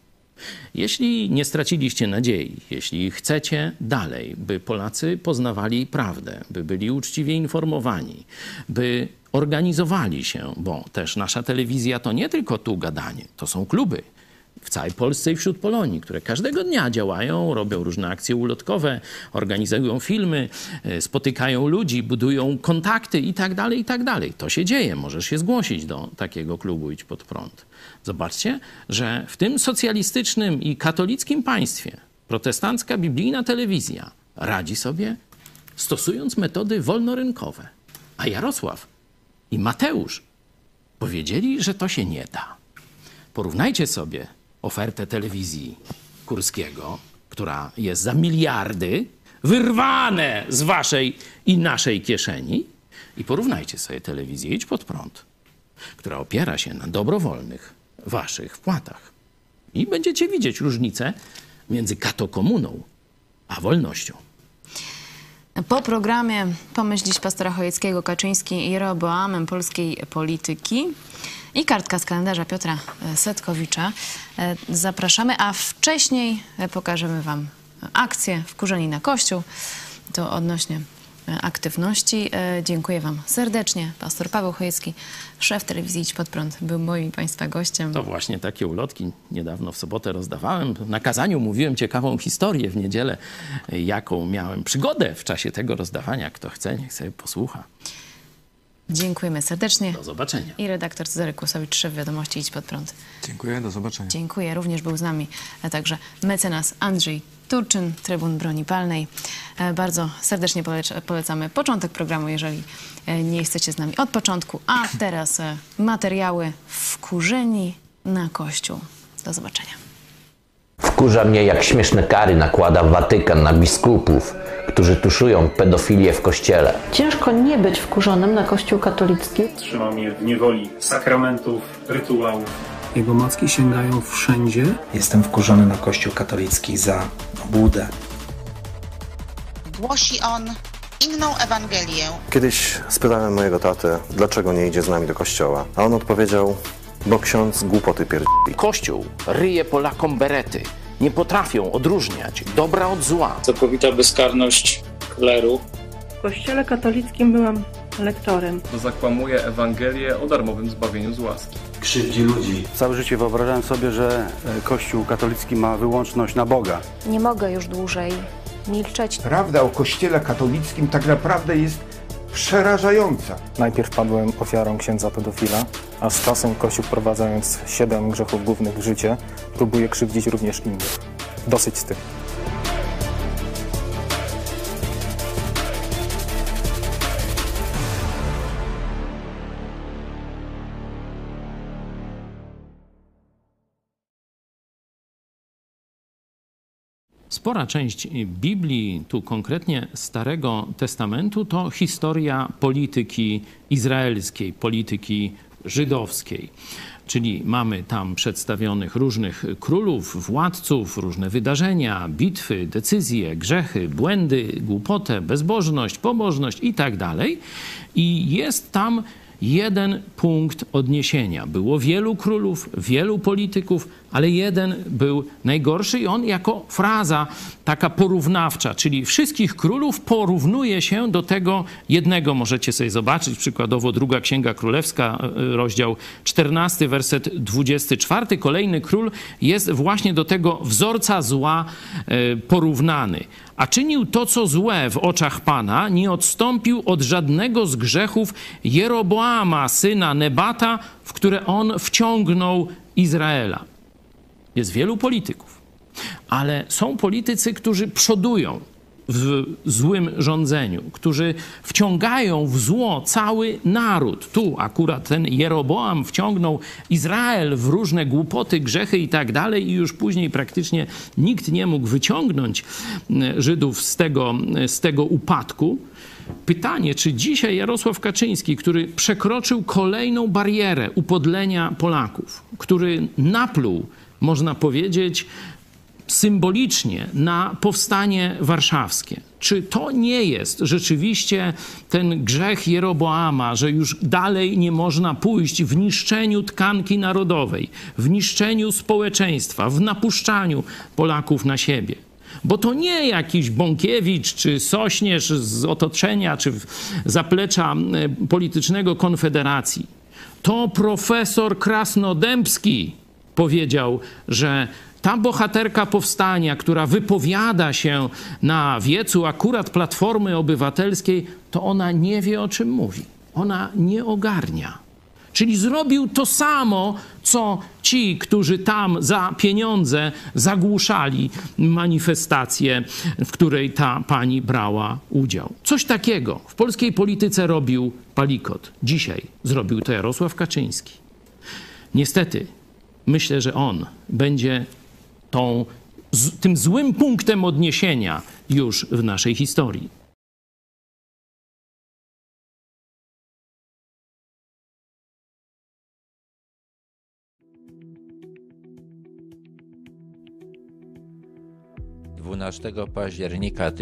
Jeśli nie straciliście nadziei, jeśli chcecie dalej, by Polacy poznawali prawdę, by byli uczciwie informowani, by organizowali się, bo też nasza telewizja to nie tylko tu gadanie, to są kluby w całej Polsce i wśród Polonii, które każdego dnia działają, robią różne akcje ulotkowe, organizują filmy, spotykają ludzi, budują kontakty i tak dalej, i tak dalej. To się dzieje. Możesz się zgłosić do takiego klubu Idź Pod Prąd. Zobaczcie, że w tym socjalistycznym i katolickim państwie protestancka biblijna telewizja radzi sobie, stosując metody wolnorynkowe. A Jarosław i Mateusz powiedzieli, że to się nie da. Porównajcie sobie ofertę telewizji Kurskiego, która jest za miliardy, wyrwane z waszej i naszej kieszeni, i porównajcie sobie telewizję Idź Pod Prąd, która opiera się na dobrowolnych waszych wpłatach. I będziecie widzieć różnicę między katokomuną a wolnością. Po programie Pomyśl dziś pastora Chojeckiego, Kaczyński i Jeroboamem polskiej polityki i kartka z kalendarza Piotra Setkowicza. Zapraszamy, a wcześniej pokażemy wam akcję Wkurzeni na Kościół. To odnośnie aktywności. Dziękuję wam serdecznie. Pastor Paweł Chojecki, szef telewizji Idź Pod Prąd, był moim i państwa gościem. To właśnie takie ulotki niedawno w sobotę rozdawałem. Na kazaniu mówiłem ciekawą historię w niedzielę, jaką miałem przygodę w czasie tego rozdawania. Kto chce, niech sobie posłucha. Dziękujemy serdecznie. Do zobaczenia. I redaktor Cezary Kłosowicz, szef Wiadomości Idź Pod Prąd. Dziękuję, do zobaczenia. Dziękuję. Również był z nami także mecenas Andrzej Turczyn, Trybun Broni Palnej. Bardzo serdecznie polecamy początek programu, jeżeli nie jesteście z nami od początku. A teraz materiały Wkurzeni na Kościół. Do zobaczenia. Wkurza mnie, jak śmieszne kary nakłada Watykan na biskupów, którzy tuszują pedofilię w Kościele. Ciężko nie być wkurzonym na Kościół katolicki. Trzymam je w niewoli sakramentów, rytuałów. Jego macki sięgają wszędzie. Jestem wkurzony na Kościół katolicki za obłudę. Głosi on inną Ewangelię. Kiedyś spytałem mojego tatę, dlaczego nie idzie z nami do kościoła. A on odpowiedział, bo ksiądz głupoty pierdoli. Kościół ryje Polakom berety. Nie potrafią odróżniać dobra od zła. Całkowita bezkarność kleru. W Kościele katolickim byłam lektorem. Zakłamuje Ewangelię o darmowym zbawieniu z łaski. Krzywdzi ludzi. Całe życie wyobrażałem sobie, że Kościół katolicki ma wyłączność na Boga. Nie mogę już dłużej milczeć. Prawda o Kościele katolickim tak naprawdę jest przerażająca. Najpierw padłem ofiarą księdza pedofila, a z czasem Kościół, wprowadzając 7 grzechów głównych w życie, próbuje krzywdzić również innych. Dosyć z tym. Spora część Biblii, tu konkretnie Starego Testamentu, to historia polityki izraelskiej, polityki żydowskiej. Czyli mamy tam przedstawionych różnych królów, władców, różne wydarzenia, bitwy, decyzje, grzechy, błędy, głupotę, bezbożność, pobożność i tak dalej. I jest tam jeden punkt odniesienia. Było wielu królów, wielu polityków, ale jeden był najgorszy i on jako fraza taka porównawcza, czyli wszystkich królów porównuje się do tego jednego. Możecie sobie zobaczyć przykładowo 2 Księga Królewska, rozdział 14, werset 24. Kolejny król jest właśnie do tego wzorca zła porównany. A czynił to, co złe w oczach Pana, nie odstąpił od żadnego z grzechów Jeroboama, syna Nebata, w które on wciągnął Izraela. Jest wielu polityków, ale są politycy, którzy przodują w złym rządzeniu, którzy wciągają w zło cały naród. Tu akurat ten Jeroboam wciągnął Izrael w różne głupoty, grzechy i tak dalej i już później praktycznie nikt nie mógł wyciągnąć Żydów z tego upadku. Pytanie, czy dzisiaj Jarosław Kaczyński, który przekroczył kolejną barierę upodlenia Polaków, który napluł, można powiedzieć, symbolicznie na powstanie warszawskie. Czy to nie jest rzeczywiście ten grzech Jeroboama, że już dalej nie można pójść w niszczeniu tkanki narodowej, w niszczeniu społeczeństwa, w napuszczaniu Polaków na siebie? Bo to nie jakiś Bąkiewicz czy Sośnierz z otoczenia czy zaplecza politycznego Konfederacji. To profesor Krasnodębski powiedział, że ta bohaterka powstania, która wypowiada się na wiecu akurat Platformy Obywatelskiej, to ona nie wie, o czym mówi. Ona nie ogarnia. Czyli zrobił to samo, co ci, którzy tam za pieniądze zagłuszali manifestację, w której ta pani brała udział. Coś takiego w polskiej polityce robił Palikot. Dzisiaj zrobił to Jarosław Kaczyński. Niestety, myślę, że on będzie tym złym punktem odniesienia już w naszej historii. Dwunastego października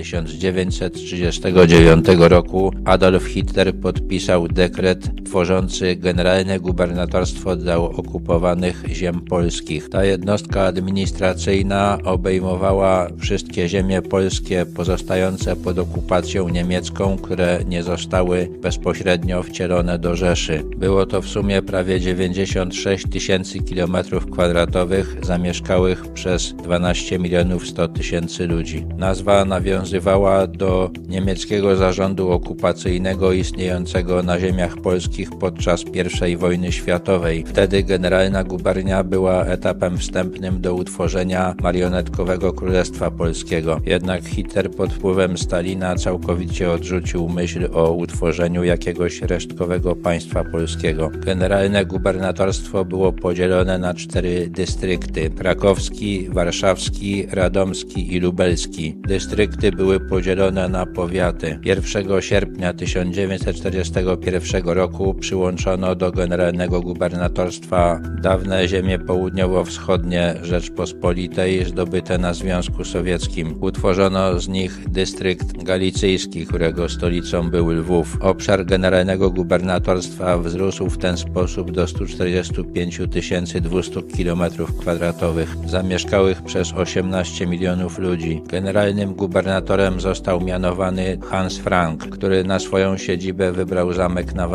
1939 roku Adolf Hitler podpisał dekret tworzący Generalne Gubernatorstwo dla okupowanych ziem polskich. Ta jednostka administracyjna obejmowała wszystkie ziemie polskie pozostające pod okupacją niemiecką, które nie zostały bezpośrednio wcielone do Rzeszy. Było to w sumie prawie 96 000 km² zamieszkałych przez 12 100 000 ludzi. Nazwa nawiązywała do niemieckiego zarządu okupacyjnego istniejącego na ziemiach polskich podczas I wojny światowej. Wtedy Generalna Gubernia była etapem wstępnym do utworzenia marionetkowego Królestwa Polskiego. Jednak Hitler pod wpływem Stalina całkowicie odrzucił myśl o utworzeniu jakiegoś resztkowego państwa polskiego. Generalne Gubernatorstwo było podzielone na 4 dystrykty: krakowski, warszawski, radomski i lubelski. Dystrykty były podzielone na powiaty. 1 sierpnia 1941 roku przyłączono do Generalnego Gubernatorstwa dawne ziemie południowo-wschodnie Rzeczpospolitej zdobyte na Związku Sowieckim. Utworzono z nich dystrykt galicyjski, którego stolicą był Lwów. Obszar Generalnego Gubernatorstwa wzrósł w ten sposób do 145 200 km², zamieszkałych przez 18 milionów ludzi. Generalnym gubernatorem został mianowany Hans Frank, który na swoją siedzibę wybrał zamek na Wawelu.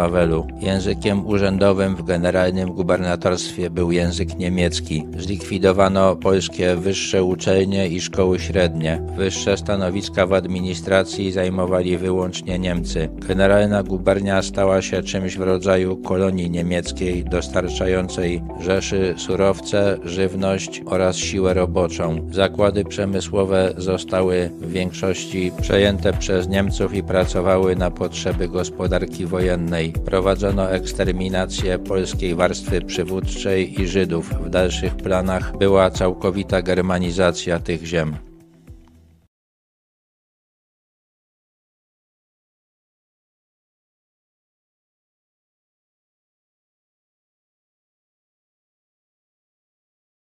kraju. Językiem urzędowym w generalnym gubernatorstwie był język niemiecki. Zlikwidowano polskie wyższe uczelnie i szkoły średnie. Wyższe stanowiska w administracji zajmowali wyłącznie Niemcy. Generalna gubernia stała się czymś w rodzaju kolonii niemieckiej dostarczającej Rzeszy surowce, żywność oraz siłę roboczą. Zakłady przemysłowe zostały w większości przejęte przez Niemców i pracowały na potrzeby gospodarki wojennej. Prowadzono eksterminację polskiej warstwy przywódczej i Żydów. W dalszych planach była całkowita germanizacja tych ziem.